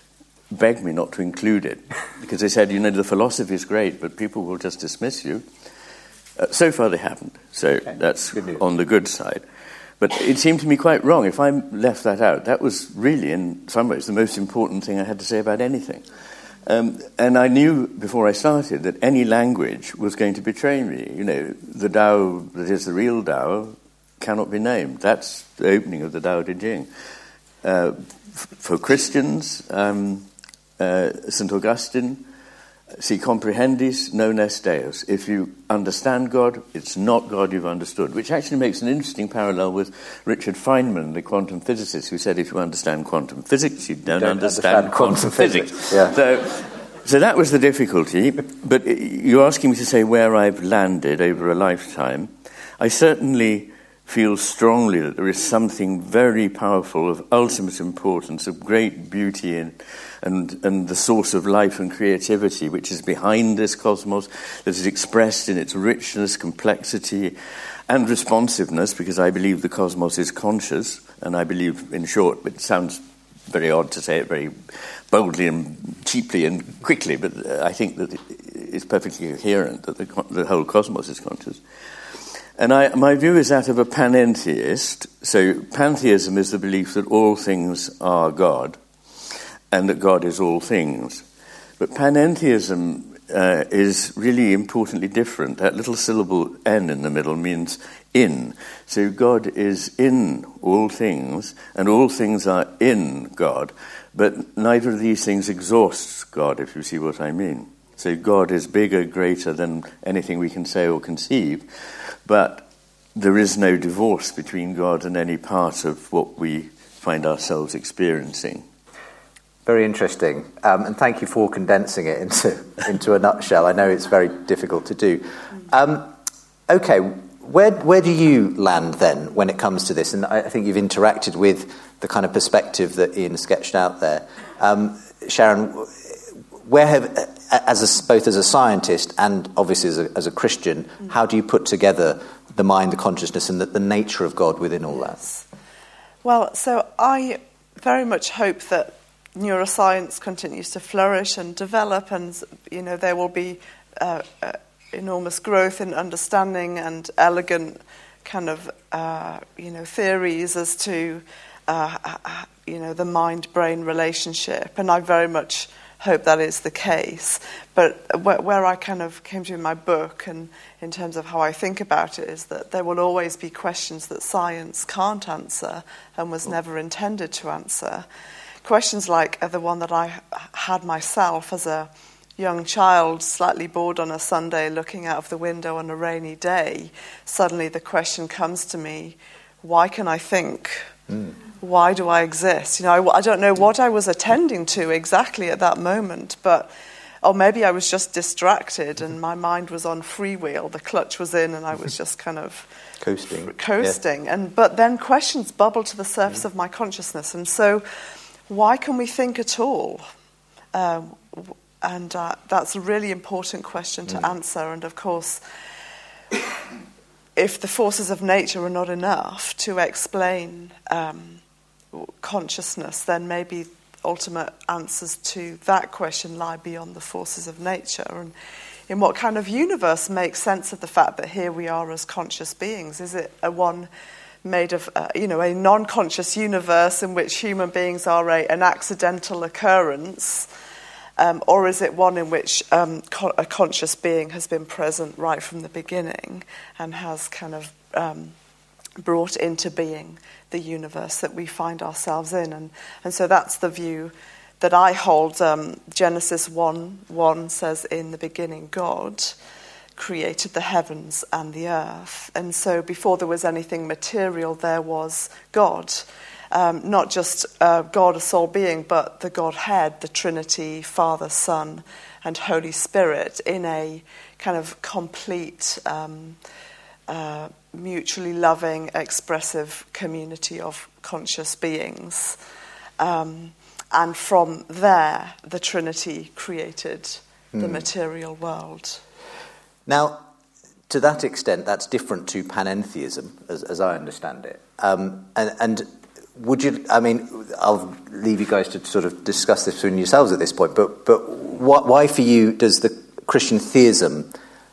Speaker 2: begged me not to include it because they said, you know, the philosophy is great, but people will just dismiss you. Uh, so far they haven't, so okay. That's on the good side. But it seemed to me quite wrong. If I left that out, that was really, in some ways, the most important thing I had to say about anything. Um, and I knew before I started that any language was going to betray me. You know, the Tao that is the real Tao cannot be named. That's the opening of the Tao Te Ching. Uh, f- for Christians, um, uh, Saint Augustine, si comprehendis, non est Deus. If you understand God, it's not God you've understood, which actually makes an interesting parallel with Richard Feynman, the quantum physicist, who said if you understand quantum physics, you don't, don't understand, understand quantum, quantum physics. physics. Yeah. So, so that was the difficulty. But you're asking me to say where I've landed over a lifetime. I certainly feel strongly that there is something very powerful, of ultimate importance, of great beauty and And, and the source of life and creativity, which is behind this cosmos, that is expressed in its richness, complexity, and responsiveness, because I believe the cosmos is conscious, and I believe, in short, it sounds very odd to say it very boldly and cheaply and quickly, but I think that it's perfectly coherent that the, the whole cosmos is conscious. And I, my view is that of a panentheist. So pantheism is the belief that all things are God, and that God is all things. But panentheism uh, is really importantly different. That little syllable N in the middle means in. So God is in all things, and all things are in God, but neither of these things exhausts God, if you see what I mean. So God is bigger, greater than anything we can say or conceive, but there is no divorce between God and any part of what we find ourselves experiencing.
Speaker 4: Very interesting, um, and thank you for condensing it into into a nutshell. I know it's very difficult to do. Um, okay, where where do you land then when it comes to this? And I, I think you've interacted with the kind of perspective that Ian sketched out there. Um, Sharon, where have, as a, both as a scientist and obviously as a, as a Christian, how do you put together the mind, the consciousness, and the, the nature of God within all that?
Speaker 3: Well, so I very much hope that neuroscience continues to flourish and develop, and you know there will be uh, uh, enormous growth in understanding and elegant kind of uh, you know theories as to uh, uh, you know the mind-brain relationship, and I very much hope that is the case. But where, where I kind of came to in my book, and in terms of how I think about it, is that there will always be questions that science can't answer and was never intended to answer. Questions like the one that I had myself as a young child, slightly bored on a Sunday, looking out of the window on a rainy day. Suddenly the question comes to me, why can I think? Mm. Why do I exist? You know, I, I don't know what I was attending to exactly at that moment, but or maybe I was just distracted and my mind was on freewheel. The clutch was in and I was just kind of
Speaker 4: coasting.
Speaker 3: coasting.
Speaker 4: Yeah.
Speaker 3: And but then questions bubbled to the surface mm. of my consciousness. And so why can we think at all? Um, and uh, that's a really important question to mm. answer. And of course, if the forces of nature are not enough to explain um, consciousness, then maybe ultimate answers to that question lie beyond the forces of nature. And in what kind of universe makes sense of the fact that here we are as conscious beings? Is it a one made of, uh, you know, a non-conscious universe in which human beings are a, an accidental occurrence, um, or is it one in which um, co- a conscious being has been present right from the beginning and has kind of um, brought into being the universe that we find ourselves in? And, and so that's the view that I hold. Um, Genesis one one says, in the beginning God created the heavens and the earth. And so before there was anything material, there was God. Um, not just uh, God, a sole being, but the Godhead, the Trinity, Father, Son, and Holy Spirit, in a kind of complete, um, uh, mutually loving, expressive community of conscious beings. Um, and from there, the Trinity created mm. the material world.
Speaker 4: Now, to that extent, that's different to panentheism, as, as I understand it. Um, and, and would you, I mean, I'll leave you guys to sort of discuss this between yourselves at this point, but, but what, why for you does the Christian theism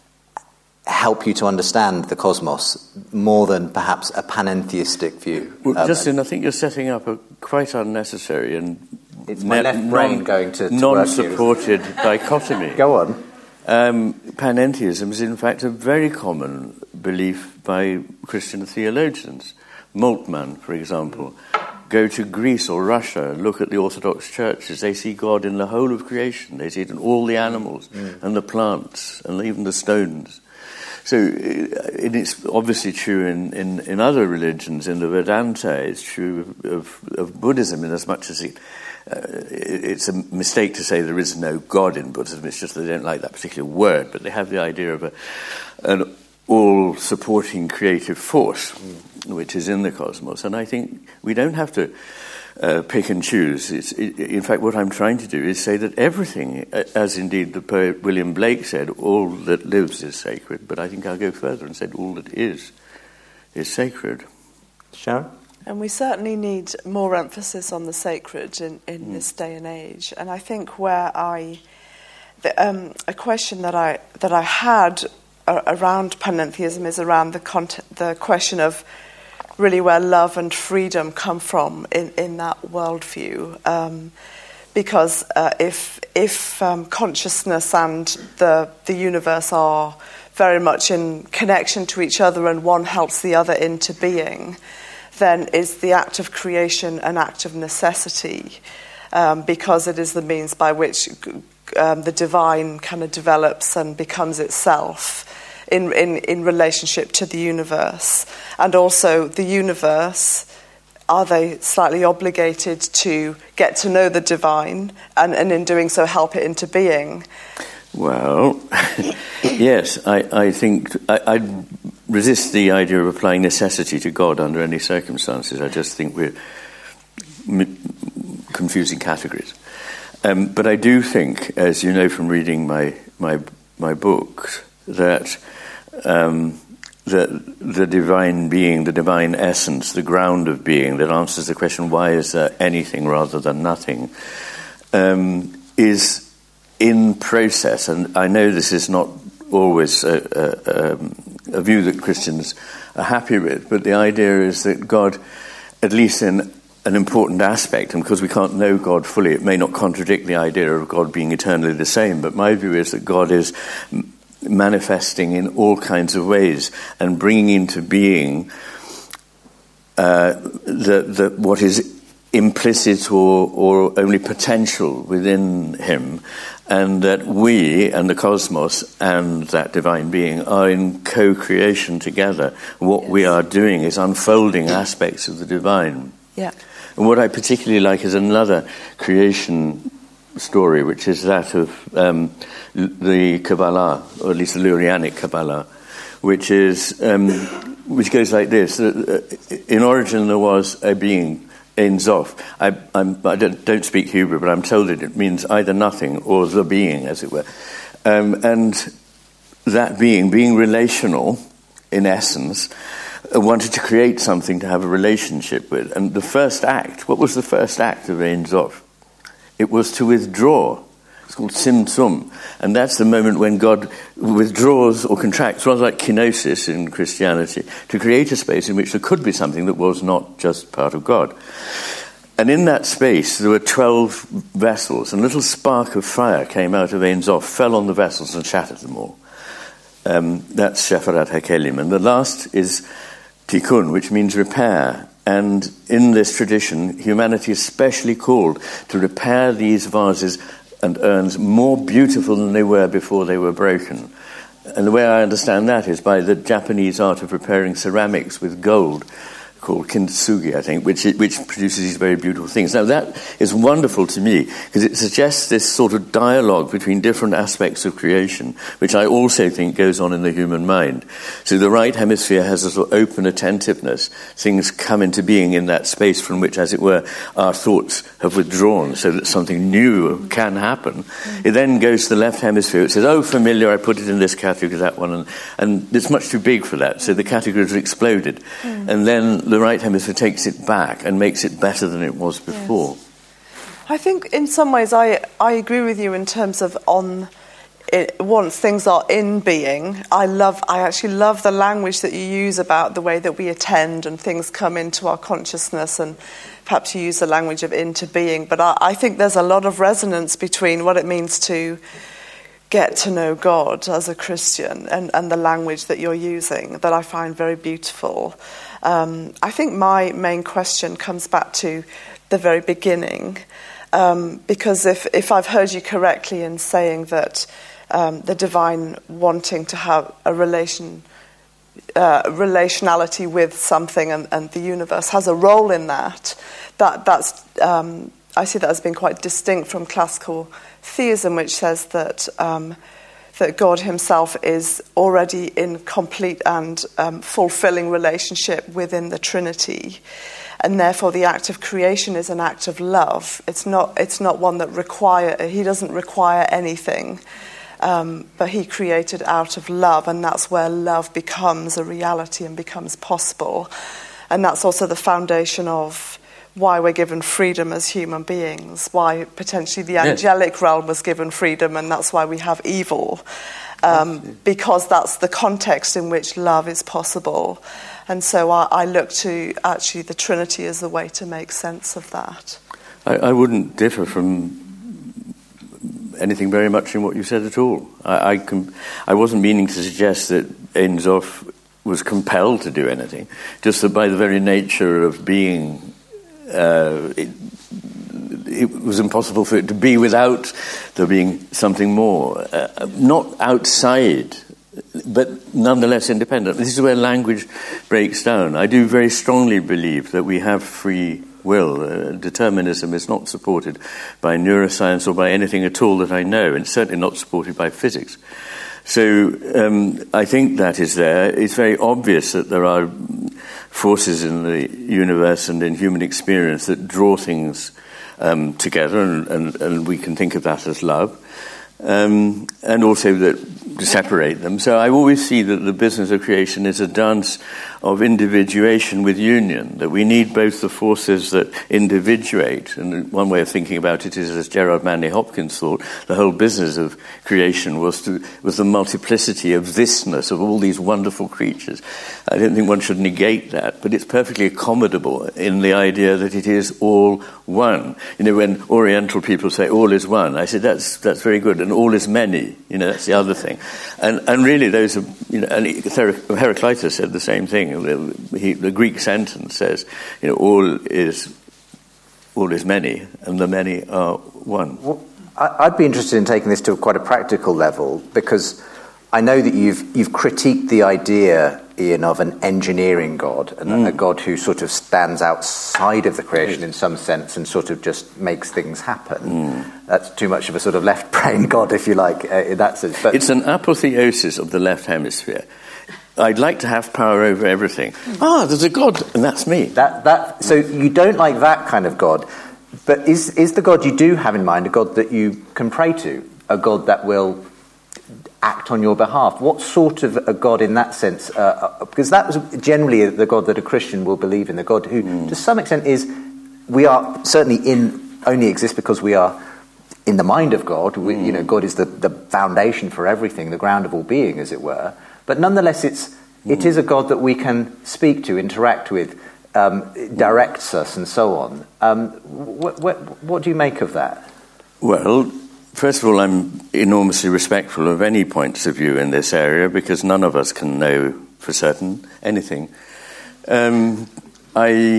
Speaker 4: help you to understand the cosmos more than perhaps a panentheistic view?
Speaker 2: Well,
Speaker 4: um,
Speaker 2: Justin, I think you're setting up a quite unnecessary and
Speaker 4: it's my left
Speaker 2: non,
Speaker 4: brain going to, to
Speaker 2: non-supported dichotomy.
Speaker 4: Go on.
Speaker 2: Um, panentheism is in fact a very common belief by Christian theologians. Moltmann, for example, go to Greece or Russia, look at the Orthodox churches, they see God in the whole of creation. They see it in all the animals mm. and the plants and even the stones. So it is obviously true in, in, in other religions. In the Vedanta, it's true of, of Buddhism in as much as it, uh, it's a mistake to say there is no God in Buddhism. It's just they don't like that particular word, but they have the idea of a, an all-supporting creative force, mm. which is in the cosmos. And I think we don't have to uh, pick and choose. It's, it, in fact, what I'm trying to do is say that everything, as indeed the poet William Blake said, all that lives is sacred. But I think I'll go further and say all that is is sacred.
Speaker 4: Sharon?
Speaker 3: And we certainly need more emphasis on the sacred in, in mm. this day and age. And I think where I, the, um, a question that I that I had uh, around panentheism is around the cont- the question of really where love and freedom come from in, in that worldview. Um, because uh, if if um, consciousness and the the universe are very much in connection to each other and one helps the other into being, then is the act of creation an act of necessity, um, because it is the means by which um, the divine kind of develops and becomes itself in, in, in relationship to the universe. And also the universe, are they slightly obligated to get to know the divine and, and in doing so help it into being?
Speaker 2: Well, yes, I, I think I, I'd resist the idea of applying necessity to God under any circumstances. I just think we're m- confusing categories. Um, but I do think, as you know from reading my my, my books, that um, the, the divine being, the divine essence, the ground of being that answers the question, why is there anything rather than nothing, um, is in process. And I know this is not always a, a, a view that Christians are happy with, but the idea is that God, at least in an important aspect, and because we can't know God fully, it may not contradict the idea of God being eternally the same, but my view is that God is manifesting in all kinds of ways and bringing into being uh, the, the, what is implicit or, or only potential within him, and that we and the cosmos and that divine being are in co-creation together. What yes. we are doing is unfolding aspects of the divine.
Speaker 3: Yeah.
Speaker 2: And what I particularly like is another creation story, which is that of um, the Kabbalah, or at least the Lurianic Kabbalah, which is um, which goes like this: in origin there was a being, Ein Sof. I, I'm, I don't, don't speak Hebrew, but I'm told that it means either nothing or the being, as it were. Um, and that being, being relational in essence, uh, wanted to create something to have a relationship with. And the first act, what was the first act of Ein Sof? It was to withdraw. It's called Tzimtzum. And that's the moment when God withdraws or contracts, rather like kenosis in Christianity, to create a space in which there could be something that was not just part of God. And in that space, there were twelve vessels, and a little spark of fire came out of Ein Sof, fell on the vessels and shattered them all. Um, that's Shefarat HaKelim. And the last is Tikkun, which means repair. And in this tradition, humanity is specially called to repair these vases and urns more beautiful than they were before they were broken. And the way I understand that is by the Japanese art of repairing ceramics with gold, called kintsugi, I think, which which produces these very beautiful things. Now, that is wonderful to me, because it suggests this sort of dialogue between different aspects of creation, which I also think goes on in the human mind. So the right hemisphere has a sort of open attentiveness. Things come into being in that space from which, as it were, our thoughts have withdrawn, so that something new can happen. Mm. It then goes to the left hemisphere. It says, oh, familiar, I put it in this category, that one, and, and it's much too big for that, so the categories are exploded. Mm. And then the the right hemisphere takes it back and makes it better than it was before.
Speaker 3: Yes. I think in some ways I, I agree with you in terms of on it, once things are in being. I love I actually love the language that you use about the way that we attend and things come into our consciousness, and perhaps you use the language of into being. But I, I think there's a lot of resonance between what it means to get to know God as a Christian and, and the language that you're using that I find very beautiful. Um, I think my main question comes back to the very beginning, um, because if, if I've heard you correctly in saying that um, the divine wanting to have a relation, uh, relationality with something and, and the universe has a role in that, that that's um, I see that as being quite distinct from classical theism, which says that um, that God himself is already in complete and um, fulfilling relationship within the Trinity, and therefore the act of creation is an act of love. It's not it's not one that require he doesn't require anything, um, but he created out of love, and that's where love becomes a reality and becomes possible, and that's also the foundation of why we're given freedom as human beings, why potentially the angelic yes. realm was given freedom, and that's why we have evil, um, because that's the context in which love is possible. And so I, I look to actually the Trinity as a way to make sense of that.
Speaker 2: I, I wouldn't differ from anything very much in what you said at all. I, I, com- I wasn't meaning to suggest that Ein Sof was compelled to do anything, just that by the very nature of being Uh, it, it was impossible for it to be without there being something more, uh, not outside, but nonetheless independent. This is where language breaks down. I do very strongly believe that we have free will. Uh, determinism is not supported by neuroscience or by anything at all that I know, and certainly not supported by physics. So um, I think that is there. It's very obvious that there are forces in the universe and in human experience that draw things um, together, and, and, and we can think of that as love, um, and also that separate them. So I always see that the business of creation is a dance of individuation with union, that we need both the forces that individuate, and one way of thinking about it is, as Gerard Manley Hopkins thought, the whole business of creation was to was the multiplicity of thisness of all these wonderful creatures. I don't think one should negate that, but it's perfectly accommodable in the idea that it is all one. You know, when Oriental people say all is one, I said that's that's very good, and all is many. You know, that's the other thing. And and really, those are, you know, and Heraclitus said the same thing. He, the Greek sentence says, you know, all is all is many, and the many are one.
Speaker 4: Well, I'd be interested in taking this to quite a practical level, because I know that you've you've critiqued the idea, Ian, of an engineering God, and mm. a God who sort of stands outside of the creation in some sense and sort of just makes things happen. Mm. That's too much of a sort of left-brain God, if you like, uh, in that sense. But
Speaker 2: it's an apotheosis of the left hemisphere. I'd like to have power over everything. Ah, there's a God, and that's me.
Speaker 4: That that. So you don't like that kind of God, but is is the God you do have in mind a God that you can pray to, a God that will act on your behalf? What sort of a God in that sense? Uh, because that was generally the God that a Christian will believe in, the God who, mm. to some extent, is we are certainly in only exist because we are in the mind of God. We, mm. You know, God is the the foundation for everything, the ground of all being, as it were. But nonetheless, it's it is a God that we can speak to, interact with, um, directs us, and so on. Um, wh- wh- what do you make of that?
Speaker 2: Well, first of all, I'm enormously respectful of any points of view in this area, because none of us can know for certain anything. Um, I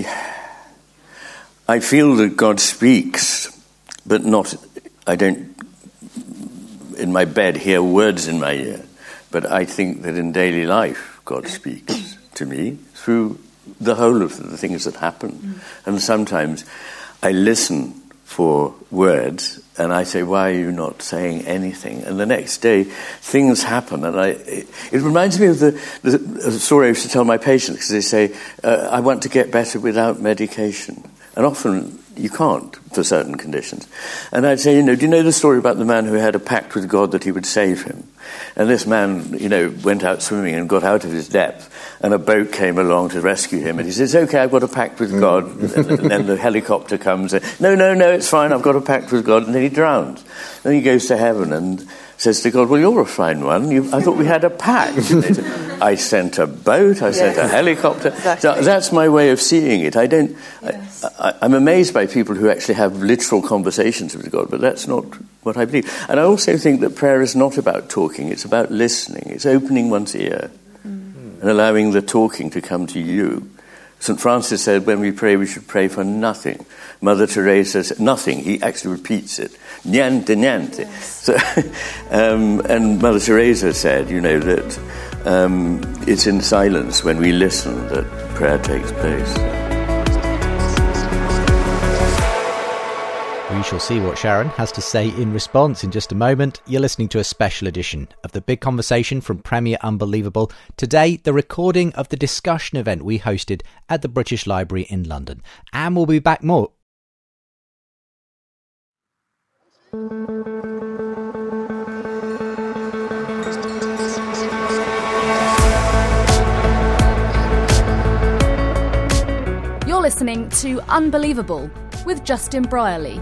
Speaker 2: I feel that God speaks, but not. I don't, in my bed, hear words in my ear. But I think that in daily life, God speaks to me through the whole of the things that happen. Mm. And sometimes I listen for words, and I say, why are you not saying anything? And the next day, things happen. And I, it, it reminds me of the, the, the story I used to tell my patients, because they say, uh, I want to get better without medication. And often you can't for certain conditions. And I'd say, you know, do you know the story about the man who had a pact with God that he would save him? And this man, you know, went out swimming and got out of his depth, and a boat came along to rescue him. And he says, okay, I've got a pact with God. And then the helicopter comes and, no, no, no, it's fine, I've got a pact with God. And then he drowns. Then he goes to heaven and says to God, well, you're a fine one. You, I thought we had a pact. I sent a boat, I yes. sent a helicopter. Exactly. So that's my way of seeing it. I don't, yes. I, I, I'm amazed by people who actually have literal conversations with God, but that's not what I believe. And I also think that prayer is not about talking, it's about listening. It's opening one's ear mm. and allowing the talking to come to you. Saint Francis said when we pray, we should pray for nothing. Mother Teresa said nothing. He actually repeats it. Niente, niente. Yes. So, um, and Mother Teresa said, you know, that um, it's in silence when we listen that prayer takes place.
Speaker 6: We shall see what Sharon has to say in response in just a moment. You're listening to a special edition of The Big Conversation from Premier Unbelievable. Today, the recording of the discussion event we hosted at the British Library in London. And we'll be back more.
Speaker 7: You're listening to Unbelievable with Justin Brierley.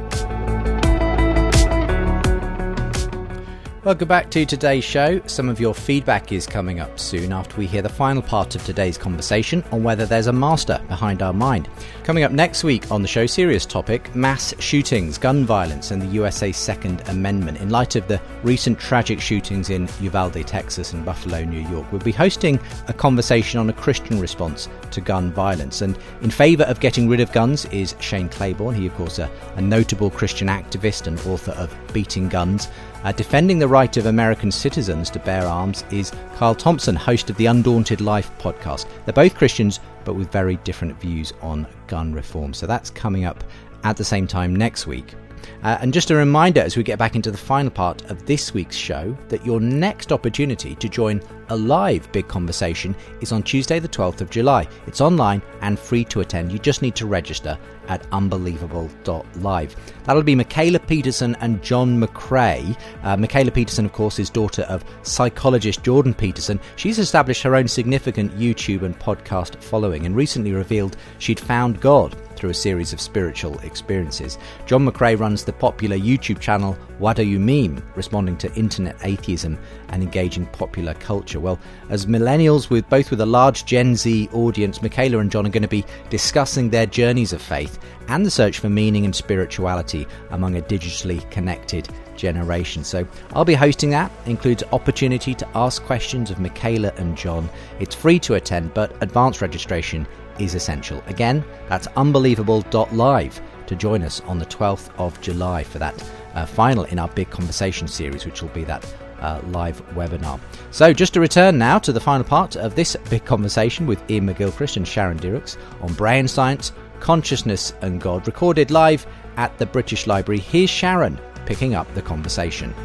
Speaker 6: Welcome back to today's show. Some of your feedback is coming up soon after we hear the final part of today's conversation on whether there's a master behind our mind. Coming up next week on the show, serious topic, mass shootings, gun violence and the U S A's Second Amendment. In light of the recent tragic shootings in Uvalde, Texas and Buffalo, New York, we'll be hosting a conversation on a Christian response to gun violence. And in favour of getting rid of guns is Shane Claiborne. He, of course, a, a notable Christian activist and author of Beating Guns. Uh, defending the right of American citizens to bear arms is Carl Thompson, host of the Undaunted Life podcast. They're both Christians, but with very different views on gun reform. So that's coming up at the same time next week. Uh, and just a reminder as we get back into the final part of this week's show that your next opportunity to join a live Big Conversation is on Tuesday the twelfth of July. It's online and free to attend. You just need to register at unbelievable dot live. That'll be Michaela Peterson and John McCrae. Uh, Michaela Peterson, of course, is daughter of psychologist Jordan Peterson. She's established her own significant YouTube and podcast following and recently revealed she'd found God through a series of spiritual experiences. John McCrae runs the popular YouTube channel What Do You Meme, responding to internet atheism and engaging popular culture. Well, as millennials with both with a large Gen Z audience, Michaela and John are going to be discussing their journeys of faith and the search for meaning and spirituality among a digitally connected generation. So I'll be hosting that. It includes opportunity to ask questions of Michaela and John. It's free to attend, but advanced registration is essential. Again, that's unbelievable dot live to join us on the twelfth of July for that uh, final in our Big Conversation series, which will be that uh, live webinar. So just to return now to the final part of this Big Conversation with Ian McGilchrist and Sharon Dirks on brain science, consciousness and God, recorded live at the British Library. Here's Sharon picking up the conversation.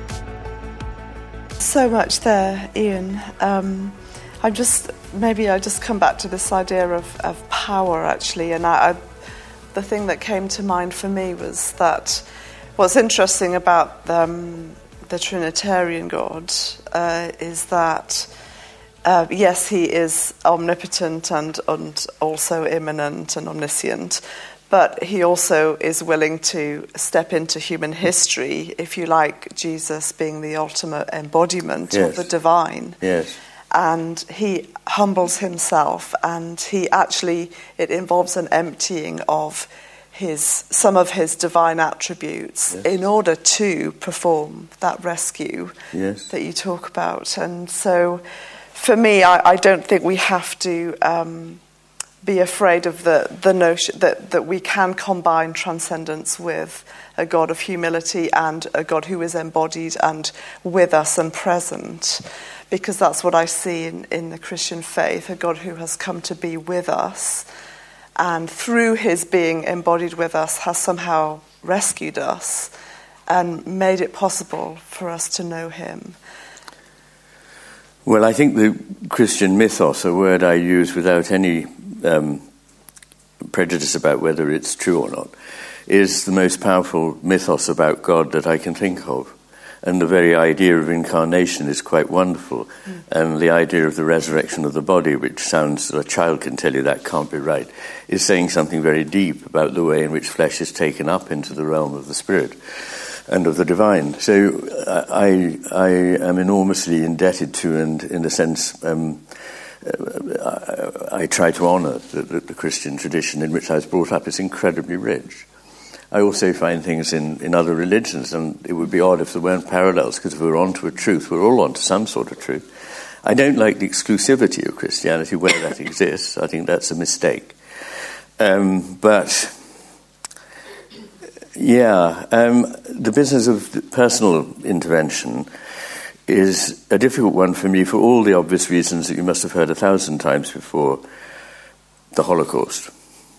Speaker 3: So much there, Ian. Um, I'm just, maybe I just come back to this idea of, of power, actually, and I, I, the thing that came to mind for me was that what's interesting about um, the Trinitarian God uh, is that, uh, yes, he is omnipotent and, and also immanent and omniscient, but he also is willing to step into human history, if you like, Jesus being the ultimate embodiment yes. of the divine.
Speaker 2: Yes.
Speaker 3: And he humbles himself, and he actually, it involves an emptying of his some of his divine attributes yes. in order to perform that rescue
Speaker 2: yes.
Speaker 3: that you talk about. And so, for me, I, I don't think we have to um, be afraid of the, the notion that, that we can combine transcendence with a God of humility and a God who is embodied and with us and present. Because that's what I see in, in the Christian faith, a God who has come to be with us and through his being embodied with us has somehow rescued us and made it possible for us to know him.
Speaker 2: Well, I think the Christian mythos, a word I use without any um, prejudice about whether it's true or not, is the most powerful mythos about God that I can think of. And the very idea of incarnation is quite wonderful. Mm. And the idea of the resurrection of the body, which sounds, a child can tell you that can't be right, is saying something very deep about the way in which flesh is taken up into the realm of the spirit and of the divine. So I, I am enormously indebted to, and in a sense, um, I, I try to honour the, the, the Christian tradition in which I was brought up. It's incredibly rich. I also find things in, in other religions, and it would be odd if there weren't parallels, because if we're onto a truth, we're all onto some sort of truth. I don't like the exclusivity of Christianity where that exists. I think that's a mistake. Um, but, yeah, um, the business of personal intervention is a difficult one for me for all the obvious reasons that you must have heard a thousand times before. The Holocaust,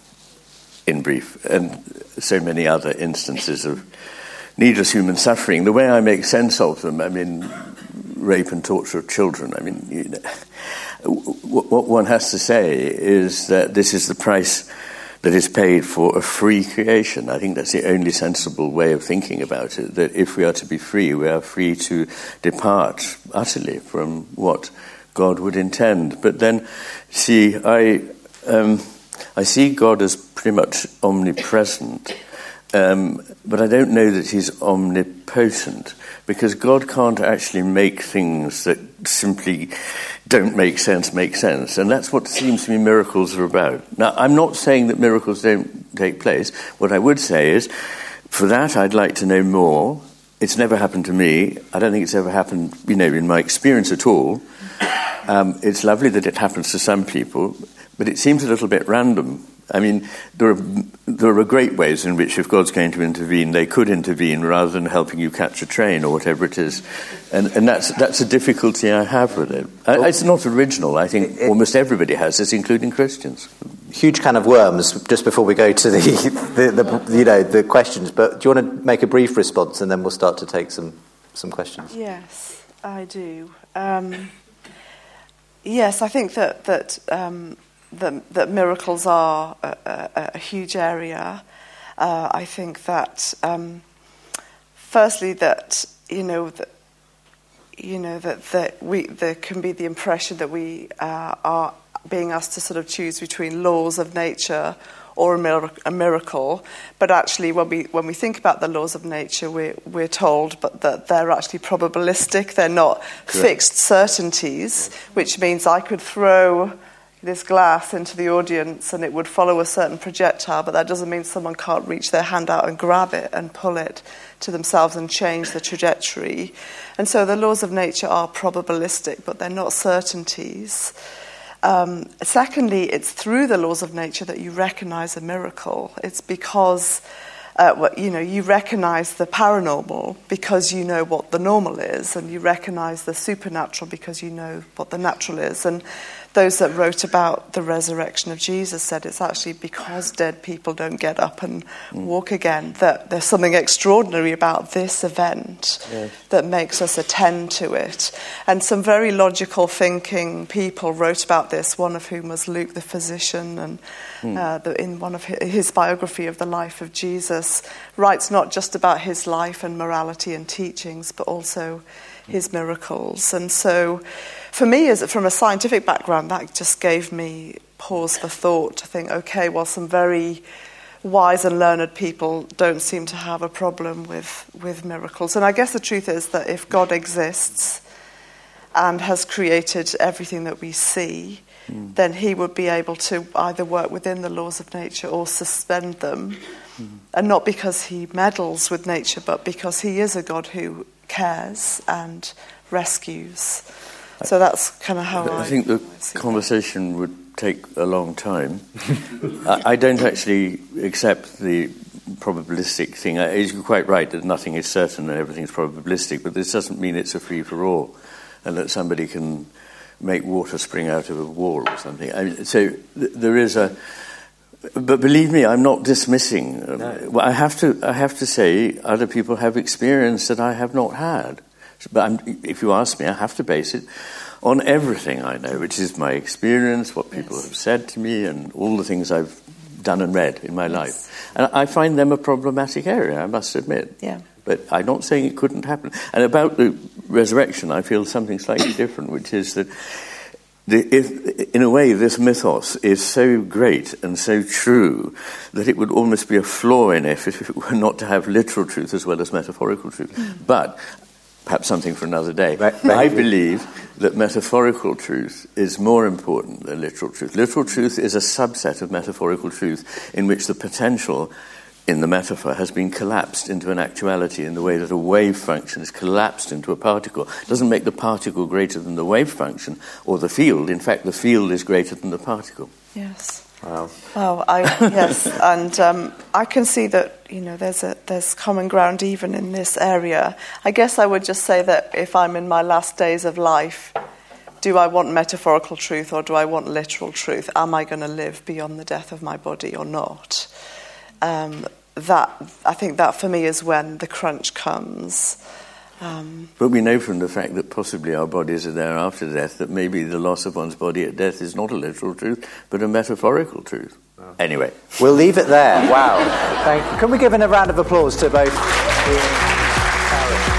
Speaker 2: in brief, and so many other instances of needless human suffering. The way I make sense of them, I mean, rape and torture of children, I mean, you know, what one has to say is that this is the price that is paid for a free creation. I think that's the only sensible way of thinking about it, that if we are to be free, we are free to depart utterly from what God would intend. But then, see, I... Um, I see God as pretty much omnipresent, um, but I don't know that he's omnipotent, because God can't actually make things that simply don't make sense make sense. And that's what seems to me miracles are about. Now, I'm not saying that miracles don't take place. What I would say is, for that I'd like to know more. It's never happened to me. I don't think it's ever happened, you know, in my experience at all. Um, it's lovely that it happens to some people, but it seems a little bit random. I mean, there are there are great ways in which, if God's going to intervene, they could intervene rather than helping you catch a train or whatever it is. And and that's that's a difficulty I have with it. I, it's not original. I think it, it, almost everybody has this, including Christians.
Speaker 4: Huge can of worms, just before we go to the, the, the you know, the questions. But do you want to make a brief response, and then we'll start to take some, some questions?
Speaker 3: Yes, I do. Um, yes, I think that... that um, That, that miracles are a, a, a huge area. Uh, I think that, um, firstly, that you know that you know that, that we there can be the impression that we uh, are being asked to sort of choose between laws of nature or a, mir- a miracle. But actually, when we when we think about the laws of nature, we're we're told, but that they're actually probabilistic. They're not Correct. Fixed certainties, which means I could throw this glass into the audience and it would follow a certain projectile, but that doesn't mean someone can't reach their hand out and grab it and pull it to themselves and change the trajectory. And so the laws of nature are probabilistic, but they're not certainties. Um, secondly, it's through the laws of nature that you recognize a miracle. It's because Uh, well, you know, you recognize the paranormal because you know what the normal is, and you recognize the supernatural because you know what the natural is. And those that wrote about the resurrection of Jesus said it's actually because dead people don't get up and mm. walk again that there's something extraordinary about this event yes. that makes us attend to it. And some very logical thinking people wrote about this, one of whom was Luke the physician, and mm. uh, the, in one of his, his biography of the life of Jesus, writes not just about his life and morality and teachings, but also his miracles. And so for me, as from a scientific background, that just gave me pause for thought to think, okay, well, some very wise and learned people don't seem to have a problem with, with miracles. And I guess the truth is that if God exists and has created everything that we see, mm. then he would be able to either work within the laws of nature or suspend them. Mm. And not because he meddles with nature, but because he is a God who cares and rescues. So that's kind of how I...
Speaker 2: I think the conversation that. would take a long time. I, I don't actually accept the probabilistic thing. You're quite right that nothing is certain and everything is probabilistic, but this doesn't mean it's a free-for-all and that somebody can make water spring out of a wall or something. I mean, so th- there is a... But believe me, I'm not dismissing. Um, no. Well, I have to. I have to say, other people have experience that I have not had. But I'm, if you ask me, I have to base it on everything I know, which is my experience, what people yes. have said to me, and all the things I've done and read in my
Speaker 3: yes.
Speaker 2: life. And I find them a problematic area, I must admit.
Speaker 3: Yeah.
Speaker 2: But I'm not saying it couldn't happen. And about the resurrection, I feel something slightly different, which is that the, if, in a way, this mythos is so great and so true that it would almost be a flaw in it if it were not to have literal truth as well as metaphorical truth. Mm. But perhaps something for another day. Right, right. I believe that metaphorical truth is more important than literal truth. Literal truth is a subset of metaphorical truth in which the potential in the metaphor has been collapsed into an actuality in the way that a wave function is collapsed into a particle. It doesn't make the particle greater than the wave function or the field. In fact, the field is greater than the particle.
Speaker 3: Yes.
Speaker 2: Wow.
Speaker 3: Oh, I, yes, and um, I can see that, you know, there's a there's common ground even in this area. I guess I would just say that if I'm in my last days of life, do I want metaphorical truth or do I want literal truth? Am I going to live beyond the death of my body or not? Um, that I think that for me is when the crunch comes. Um,
Speaker 2: but we know from the fact that possibly our bodies are there after death that maybe the loss of one's body at death is not a literal truth, but a metaphorical truth. Oh. Anyway.
Speaker 4: We'll leave it there. Wow. Thank you. Can we give a round of applause to both Ian and Sharon?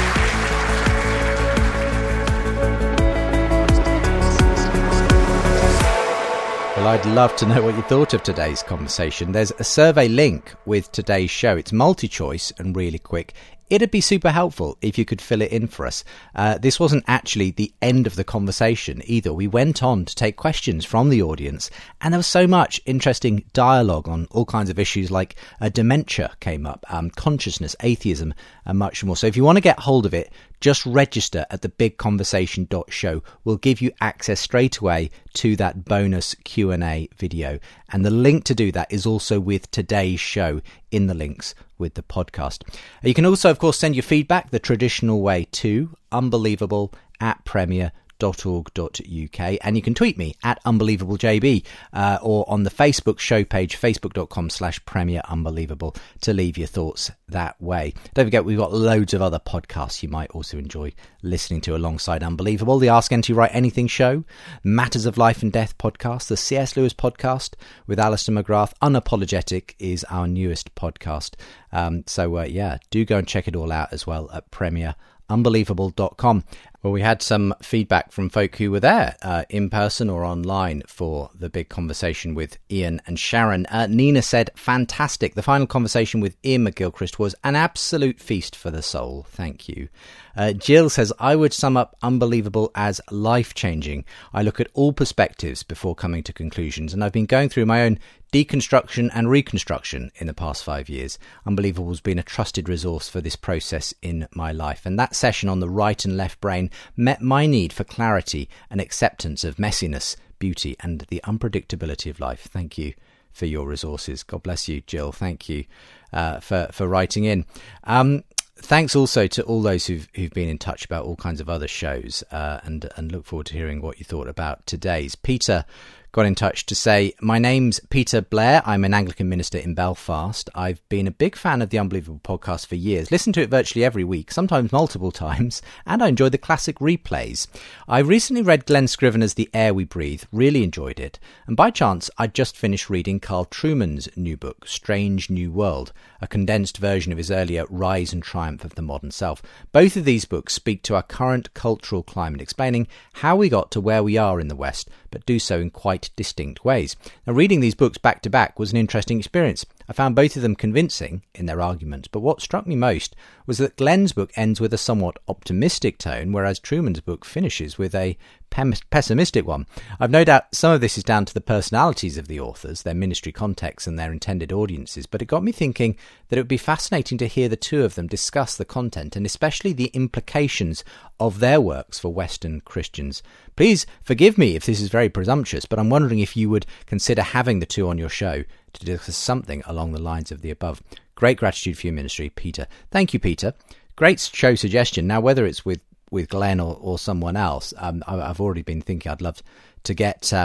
Speaker 6: Well, I'd love to know what you thought of today's conversation. There's a survey link with today's show. It's multi-choice and really quick. It'd be super helpful if you could fill it in for us. Uh, this wasn't actually the end of the conversation either. We went on to take questions from the audience, and there was so much interesting dialogue on all kinds of issues like uh, dementia came up, um, consciousness, atheism, and much more. So if you want to get hold of it, just register at the big conversation dot show. We'll give you access straight away to that bonus Q and A video. And the link to do that is also with today's show in the links with the podcast. You can also, of course, send your feedback the traditional way to unbelievable at premier dot org dot uk, and you can tweet me at unbelievablejb uh, or on the Facebook show page, facebook dot com slash premier unbelievable, to leave your thoughts that way. Don't forget, we've got loads of other podcasts you might also enjoy listening to alongside Unbelievable: the Ask N T Wright Anything show, Matters of Life and Death podcast, the C S Lewis podcast with Alistair McGrath, Unapologetic is our newest podcast. Um, so uh, yeah, do go and check it all out as well at premier unbelievable dot com. Well, we had some feedback from folk who were there uh, in person or online for the big conversation with Ian and Sharon. Uh, Nina said, fantastic. The final conversation with Ian McGilchrist was an absolute feast for the soul. Thank you. Uh, Jill says, I would sum up Unbelievable as life-changing. I look at all perspectives before coming to conclusions, and I've been going through my own deconstruction and reconstruction in the past five years. Unbelievable has been a trusted resource for this process in my life, and that session on the right and left brain met my need for clarity and acceptance of messiness, beauty, and the unpredictability of life. Thank you for your resources. God bless you, Jill. Thank you uh, for, for writing in. Um, Thanks also to all those who've who've been in touch about all kinds of other shows, uh, and and look forward to hearing what you thought about today's. Peter got in touch to say, my name's Peter Blair. I'm an Anglican minister in Belfast. I've been a big fan of the Unbelievable podcast for years, listened to it virtually every week, sometimes multiple times, and I enjoy the classic replays. I recently read Glenn Scrivener's The Air We Breathe, really enjoyed it, and by chance I'd just finished reading Carl Trueman's new book, Strange New World, a condensed version of his earlier Rise and Triumph of the Modern Self. Both of these books speak to our current cultural climate, explaining how we got to where we are in the West, but do so in quite distinct ways. Now, reading these books back to back was an interesting experience. I found both of them convincing in their arguments, but what struck me most was that Glenn's book ends with a somewhat optimistic tone, whereas Trueman's book finishes with a pessimistic one. I've no doubt some of this is down to the personalities of the authors, their ministry contexts and their intended audiences, but it got me thinking that it would be fascinating to hear the two of them discuss the content and especially the implications of their works for Western Christians. Please forgive me if this is very presumptuous, but I'm wondering if you would consider having the two on your show to discuss something along the lines of the above. Great gratitude for your ministry, Peter. Thank you, Peter. Great show suggestion. Now, whether it's with with Glenn or, or someone else, um, I, I've already been thinking I'd love to get um,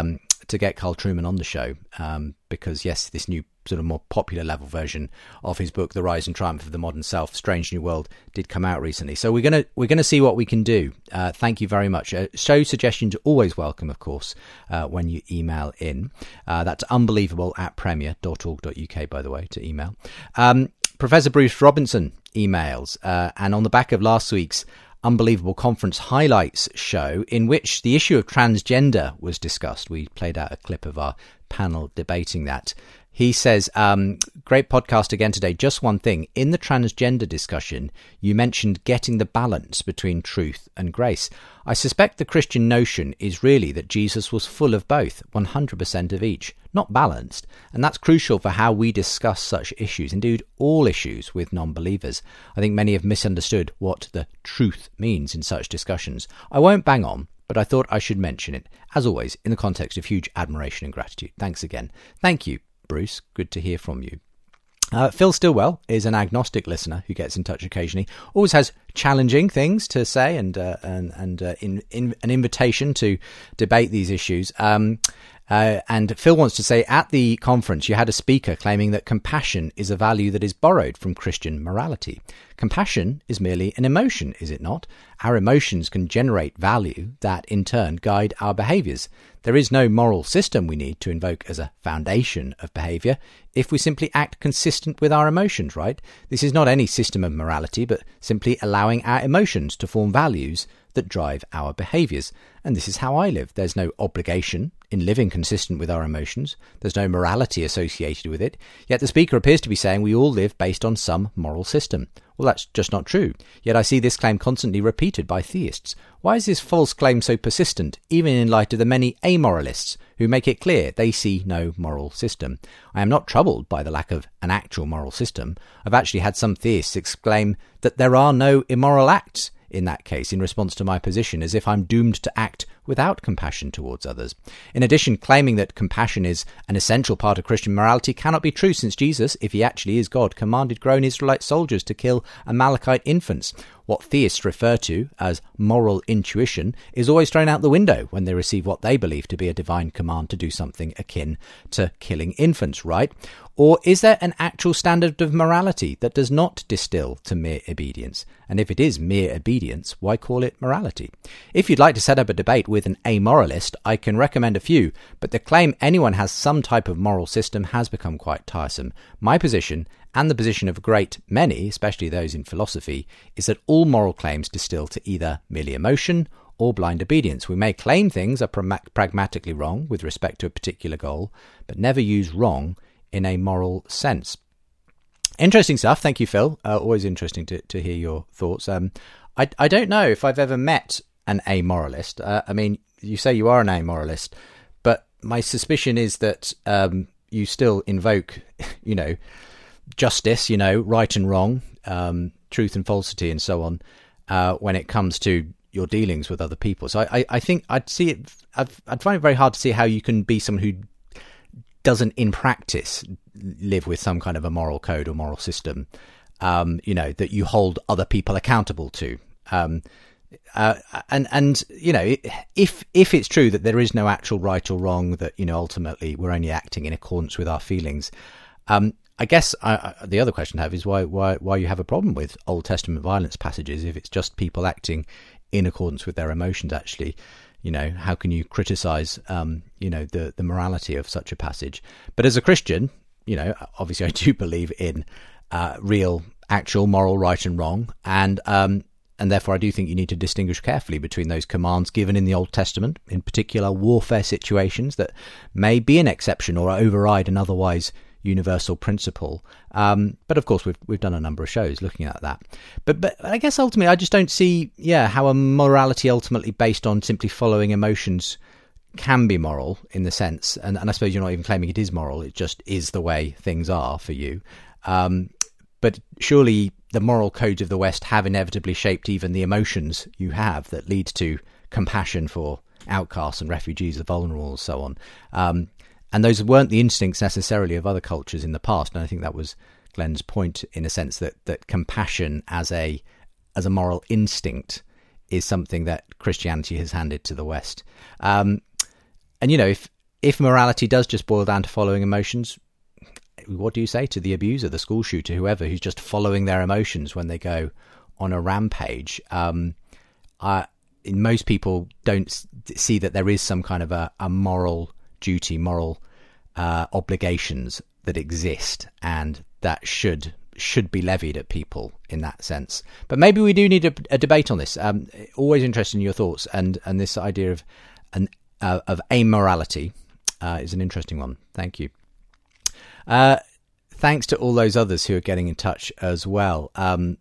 Speaker 6: to get Carl Trueman on the show, um, because yes, this new sort of more popular level version of his book, The Rise and Triumph of the Modern Self, Strange New World, did come out recently. So we're gonna we're gonna see what we can do. Uh, thank you very much. Uh, show suggestions are always welcome, of course, uh, when you email in. Uh, that's unbelievable at premier dot org dot uk, by the way, to email. Um, Professor Bruce Robinson emails, uh, and on the back of last week's Unbelievable Conference Highlights show, in which the issue of transgender was discussed. We played out a clip of our panel debating that. He says, um, great podcast again today. Just one thing. In the transgender discussion, you mentioned getting the balance between truth and grace. I suspect the Christian notion is really that Jesus was full of both, one hundred percent of each, not balanced. And that's crucial for how we discuss such issues, indeed all issues with non-believers. I think many have misunderstood what the truth means in such discussions. I won't bang on, but I thought I should mention it, as always, in the context of huge admiration and gratitude. Thanks again. Thank you, Bruce. Good to hear from you. Uh, Phil Stillwell is an agnostic listener who gets in touch occasionally. Always has challenging things to say and uh, and and uh, in, in an invitation to debate these issues. Um, uh, and Phil wants to say, at the conference, you had a speaker claiming that compassion is a value that is borrowed from Christian morality. Compassion is merely an emotion, is it not? Our emotions can generate value that, in turn, guide our behaviours. There is no moral system we need to invoke as a foundation of behaviour if we simply act consistent with our emotions, right? This is not any system of morality, but simply allowing our emotions to form values that drive our behaviours. And this is how I live. There's no obligation in living consistent with our emotions. There's no morality associated with it. Yet the speaker appears to be saying we all live based on some moral system. Well, that's just not true. Yet I see this claim constantly repeated by theists. Why is this false claim so persistent, even in light of the many amoralists who make it clear they see no moral system? I am not troubled by the lack of an actual moral system. I've actually had some theists exclaim that there are no immoral acts in that case, in response to my position, as if I'm doomed to act without compassion towards others. In addition, claiming that compassion is an essential part of Christian morality cannot be true, since Jesus, if he actually is God, commanded grown Israelite soldiers to kill Amalekite infants. What theists refer to as moral intuition is always thrown out the window when they receive what they believe to be a divine command to do something akin to killing infants, right? Or is there an actual standard of morality that does not distill to mere obedience? And if it is mere obedience, why call it morality? If you'd like to set up a debate with an amoralist, I can recommend a few, but the claim anyone has some type of moral system has become quite tiresome. My position, and the position of a great many, especially those in philosophy, is that all moral claims distill to either merely emotion or blind obedience. We may claim things are pra- pragmatically wrong with respect to a particular goal, but never use wrong in a moral sense. Interesting stuff. Thank you, Phil. Uh, always interesting to, to hear your thoughts. Um, I, I don't know if I've ever met an amoralist. Uh, I mean, you say you are an amoralist, but my suspicion is that um, you still invoke, you know, justice, you know, right and wrong, um, truth and falsity, and so on, uh, when it comes to your dealings with other people. So I, I, I think I'd see it. I'd, I'd find it very hard to see how you can be someone who doesn't, in practice, live with some kind of a moral code or moral system, um, you know, that you hold other people accountable to. Um, uh, and and you know, if if it's true that there is no actual right or wrong, that, you know, ultimately we're only acting in accordance with our feelings. Um, I guess I, I, the other question I have is why why why you have a problem with Old Testament violence passages if it's just people acting in accordance with their emotions. Actually, you know, how can you criticize um, you know, the the morality of such a passage? But as a Christian, you know, obviously I do believe in uh, real, actual moral right and wrong, and um, and therefore I do think you need to distinguish carefully between those commands given in the Old Testament, in particular warfare situations that may be an exception or override an otherwise universal principle. Um, but of course, we've we've done a number of shows looking at that. But but I guess ultimately, I just don't see, yeah, how a morality ultimately based on simply following emotions can be moral in the sense, and, and I suppose you're not even claiming it is moral. It just is the way things are for you. Um, but surely the moral codes of the West have inevitably shaped even the emotions you have that lead to compassion for outcasts and refugees, the vulnerable, and so on. Um, And those weren't the instincts necessarily of other cultures in the past. And I think that was Glenn's point, in a sense, that that compassion as a as a moral instinct is something that Christianity has handed to the West. Um, and, you know, if if morality does just boil down to following emotions, what do you say to the abuser, the school shooter, whoever, who's just following their emotions when they go on a rampage? Um, I, most people don't see that there is some kind of a, a moral duty, moral uh, obligations that exist, and that should should be levied at people in that sense. But maybe we do need a, a debate on this. Um, always interested in your thoughts, and and this idea of an uh, of amorality uh, is an interesting one. Thank you. Uh, thanks to all those others who are getting in touch as well. Um,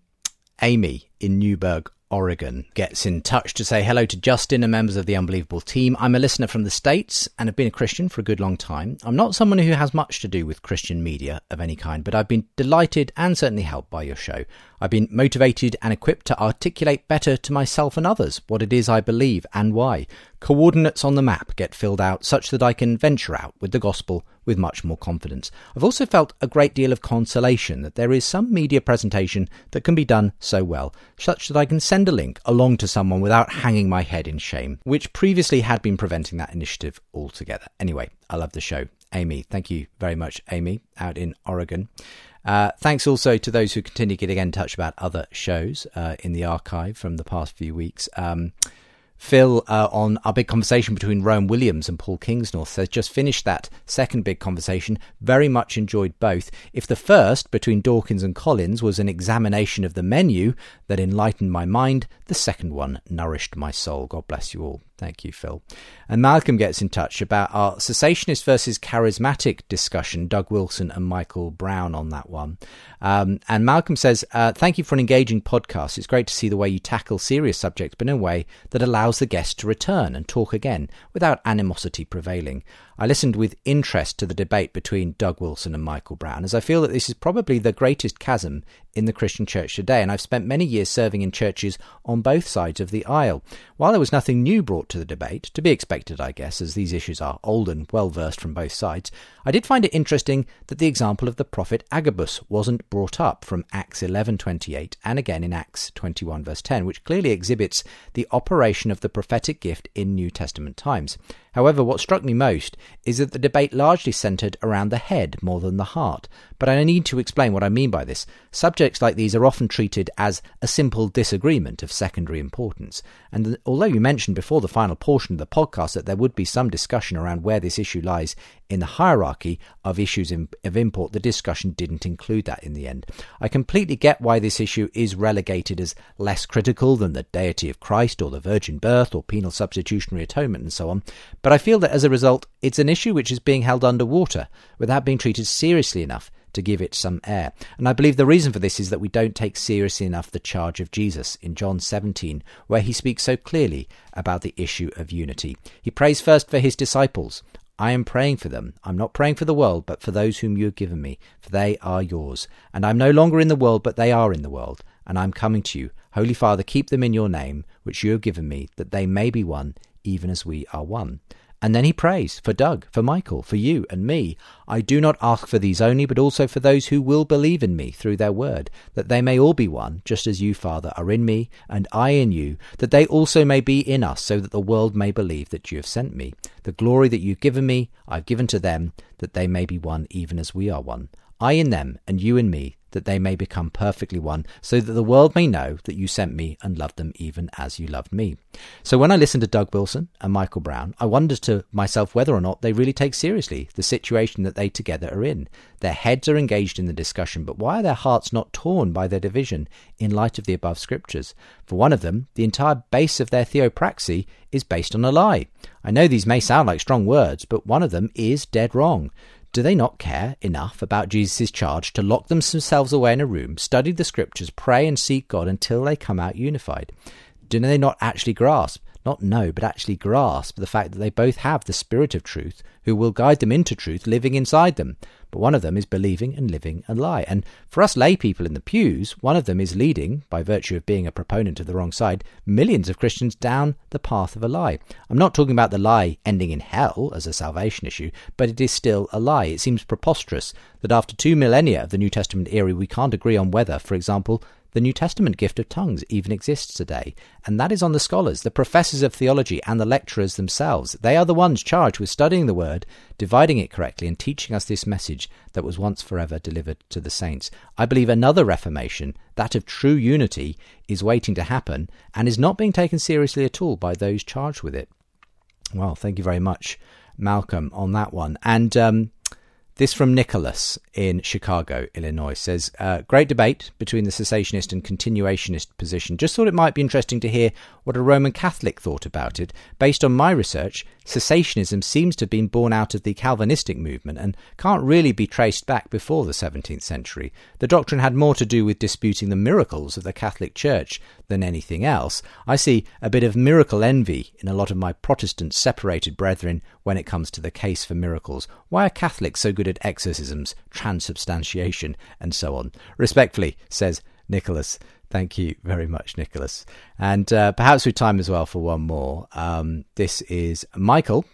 Speaker 6: Amy in Newberg, Oregon, gets in touch to say hello to Justin and members of the Unbelievable team. I'm a listener from the States and have been a Christian for a good long time. I'm not someone who has much to do with Christian media of any kind, but I've been delighted and certainly helped by your show. I've been motivated and equipped to articulate better to myself and others what it is I believe and why. Coordinates on the map get filled out such that I can venture out with the gospel with much more confidence. I've also felt a great deal of consolation that there is some media presentation that can be done so well, such that I can send a link along to someone without hanging my head in shame, which previously had been preventing that initiative altogether. Anyway, I love the show. Amy, thank you very much, Amy, out in Oregon. Uh, thanks also to those who continue getting in touch about other shows uh, in the archive from the past few weeks. Um, Phil, uh, on our big conversation between Rowan Williams and Paul Kingsnorth, says, just finished that second big conversation. Very much enjoyed both. If the first, between Dawkins and Collins, was an examination of the menu that enlightened my mind, the second one nourished my soul. God bless you all. Thank you, Phil. And Malcolm gets in touch about our cessationist versus charismatic discussion, Doug Wilson and Michael Brown on that one. Um, and Malcolm says, uh, thank you for an engaging podcast. It's great to see the way you tackle serious subjects, but in a way that allows the guest to return and talk again without animosity prevailing. I listened with interest to the debate between Doug Wilson and Michael Brown, as I feel that this is probably the greatest chasm in the Christian church today, and I've spent many years serving in churches on both sides of the aisle. While there was nothing new brought to the debate, to be expected, I guess, as these issues are old and well-versed from both sides, I did find it interesting that the example of the prophet Agabus wasn't brought up from Acts eleven twenty-eight and again in Acts twenty-one verse ten, which clearly exhibits the operation of the prophetic gift in New Testament times. However, what struck me most is that the debate largely centred around the head more than the heart. But I need to explain what I mean by this. Subjects like these are often treated as a simple disagreement of secondary importance. And although you mentioned before the final portion of the podcast that there would be some discussion around where this issue lies in the hierarchy of issues in, of import, the discussion didn't include that in the end. I completely get why this issue is relegated as less critical than the deity of Christ or the virgin birth or penal substitutionary atonement and so on. But I feel that as a result, it's an issue which is being held underwater without being treated seriously enough to give it some air. And I believe the reason for this is that we don't take seriously enough the charge of Jesus in John seventeen, where he speaks so clearly about the issue of unity. He prays first for his disciples. I am praying for them. I'm not praying for the world, but for those whom you have given me, for they are yours. And I'm no longer in the world, but they are in the world. And I'm coming to you. Holy Father, keep them in your name, which you have given me, that they may be one, even as we are one. And then he prays for Doug, for Michael, for you and me. I do not ask for these only, but also for those who will believe in me through their word, that they may all be one, just as you, Father, are in me, and I in you, that they also may be in us, so that the world may believe that you have sent me. The glory that you've given me, I've given to them, that they may be one, even as we are one. I in them, and you in me, that they may become perfectly one, so that the world may know that you sent me and loved them even as you loved me. So when I listened to Doug Wilson and Michael Brown, I wondered to myself whether or not they really take seriously the situation that they together are in. Their heads are engaged in the discussion, but why are their hearts not torn by their division in light of the above scriptures? For one of them, the entire base of their theopraxy is based on a lie. I know these may sound like strong words, but one of them is dead wrong. Do they not care enough about Jesus' charge to lock themselves away in a room, study the scriptures, pray and seek God until they come out unified? Do they not actually grasp, not know, but actually grasp the fact that they both have the Spirit of truth who will guide them into truth living inside them? But one of them is believing and living a lie. And for us lay people in the pews, one of them is leading, by virtue of being a proponent of the wrong side, millions of Christians down the path of a lie. I'm not talking about the lie ending in hell as a salvation issue, but it is still a lie. It seems preposterous that after two millennia of the New Testament era, we can't agree on whether, for example, the New Testament gift of tongues even exists today. And that is on the scholars, the professors of theology and the lecturers themselves. They are the ones charged with studying the word, dividing it correctly and teaching us this message that was once forever delivered to the saints. I believe another reformation, that of true unity, is waiting to happen and is not being taken seriously at all by those charged with it. Well, thank you very much, Malcolm, on that one. And um, this from Nicholas in Chicago, Illinois, says, uh, great debate between the cessationist and continuationist position. Just thought it might be interesting to hear what a Roman Catholic thought about it. Based on my research, cessationism seems to have been born out of the Calvinistic movement and can't really be traced back before the seventeenth century. The doctrine had more to do with disputing the miracles of the Catholic Church than anything else. I see a bit of miracle envy in a lot of my Protestant separated brethren when it comes to the case for miracles. Why are Catholics so good at exorcisms, transubstantiation, and so on? Respectfully, says Nicholas. Thank you very much, Nicholas. And uh, perhaps with time as well for one more. Um, this is Michael,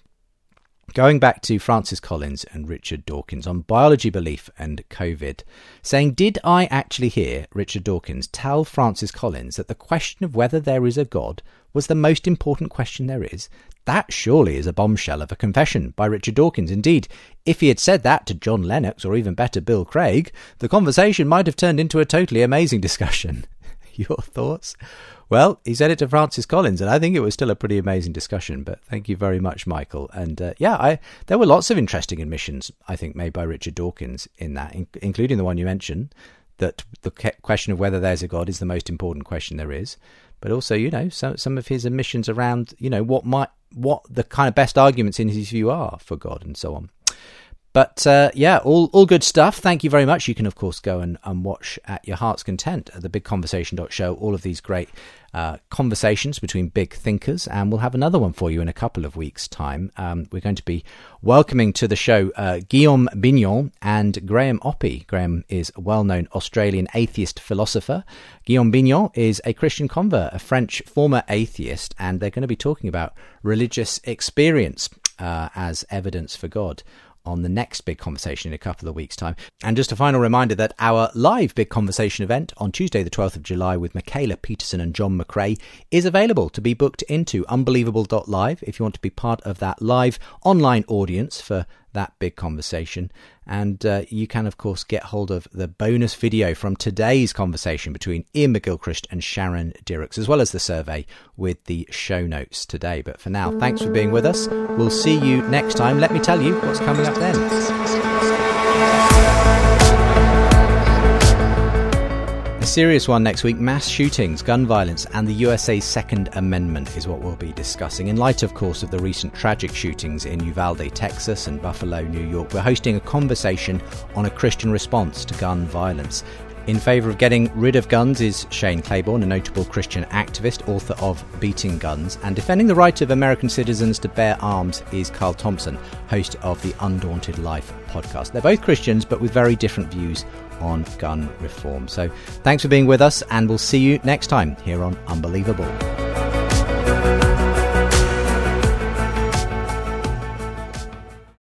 Speaker 6: going back to Francis Collins and Richard Dawkins on biology belief and COVID, saying, did I actually hear Richard Dawkins tell Francis Collins that the question of whether there is a God was the most important question there is? That surely is a bombshell of a confession by Richard Dawkins. Indeed, if he had said that to John Lennox, or even better, Bill Craig, the conversation might have turned into a totally amazing discussion. Your thoughts? Well, he said it to Francis Collins, and I think it was still a pretty amazing discussion. But thank you very much, Michael. And uh, yeah, I there were lots of interesting admissions, I think, made by Richard Dawkins in that, in, including the one you mentioned, that the question of whether there's a God is the most important question there is. But also, you know, some some of his admissions around, you know, what might what the kind of best arguments in his view are for God and so on. But uh, yeah, all all good stuff. Thank you very much. You can, of course, go and, and watch at your heart's content at the big conversation dot show all of these great uh, conversations between big thinkers. And we'll have another one for you in a couple of weeks' time. Um, we're going to be welcoming to the show uh, Guillaume Bignon and Graham Oppy. Graham is a well-known Australian atheist philosopher. Guillaume Bignon is a Christian convert, a French former atheist, and they're going to be talking about religious experience uh, as evidence for God on the next big conversation in a couple of weeks' time. And just a final reminder that our live big conversation event on Tuesday the twelfth of July with Michaela Peterson and John McRae is available to be booked into unbelievable dot live if you want to be part of that live online audience for that big conversation. And uh, you can, of course, get hold of the bonus video from today's conversation between Ian McGilchrist and Sharon Dirks, as well as the survey with the show notes today. But for now, thanks for being with us. We'll see you next time. Let me tell you what's coming up then. A serious one next week. Mass shootings, gun violence and the U S A's Second Amendment is what we'll be discussing. In light, of course, of the recent tragic shootings in Uvalde, Texas and Buffalo, New York, we're hosting a conversation on a Christian response to gun violence. In favour of getting rid of guns is Shane Claiborne, a notable Christian activist, author of Beating Guns, and defending the right of American citizens to bear arms is Carl Thompson, host of the Undaunted Life podcast. They're both Christians, but with very different views on gun reform. So thanks for being with us, and we'll see you next time here on Unbelievable.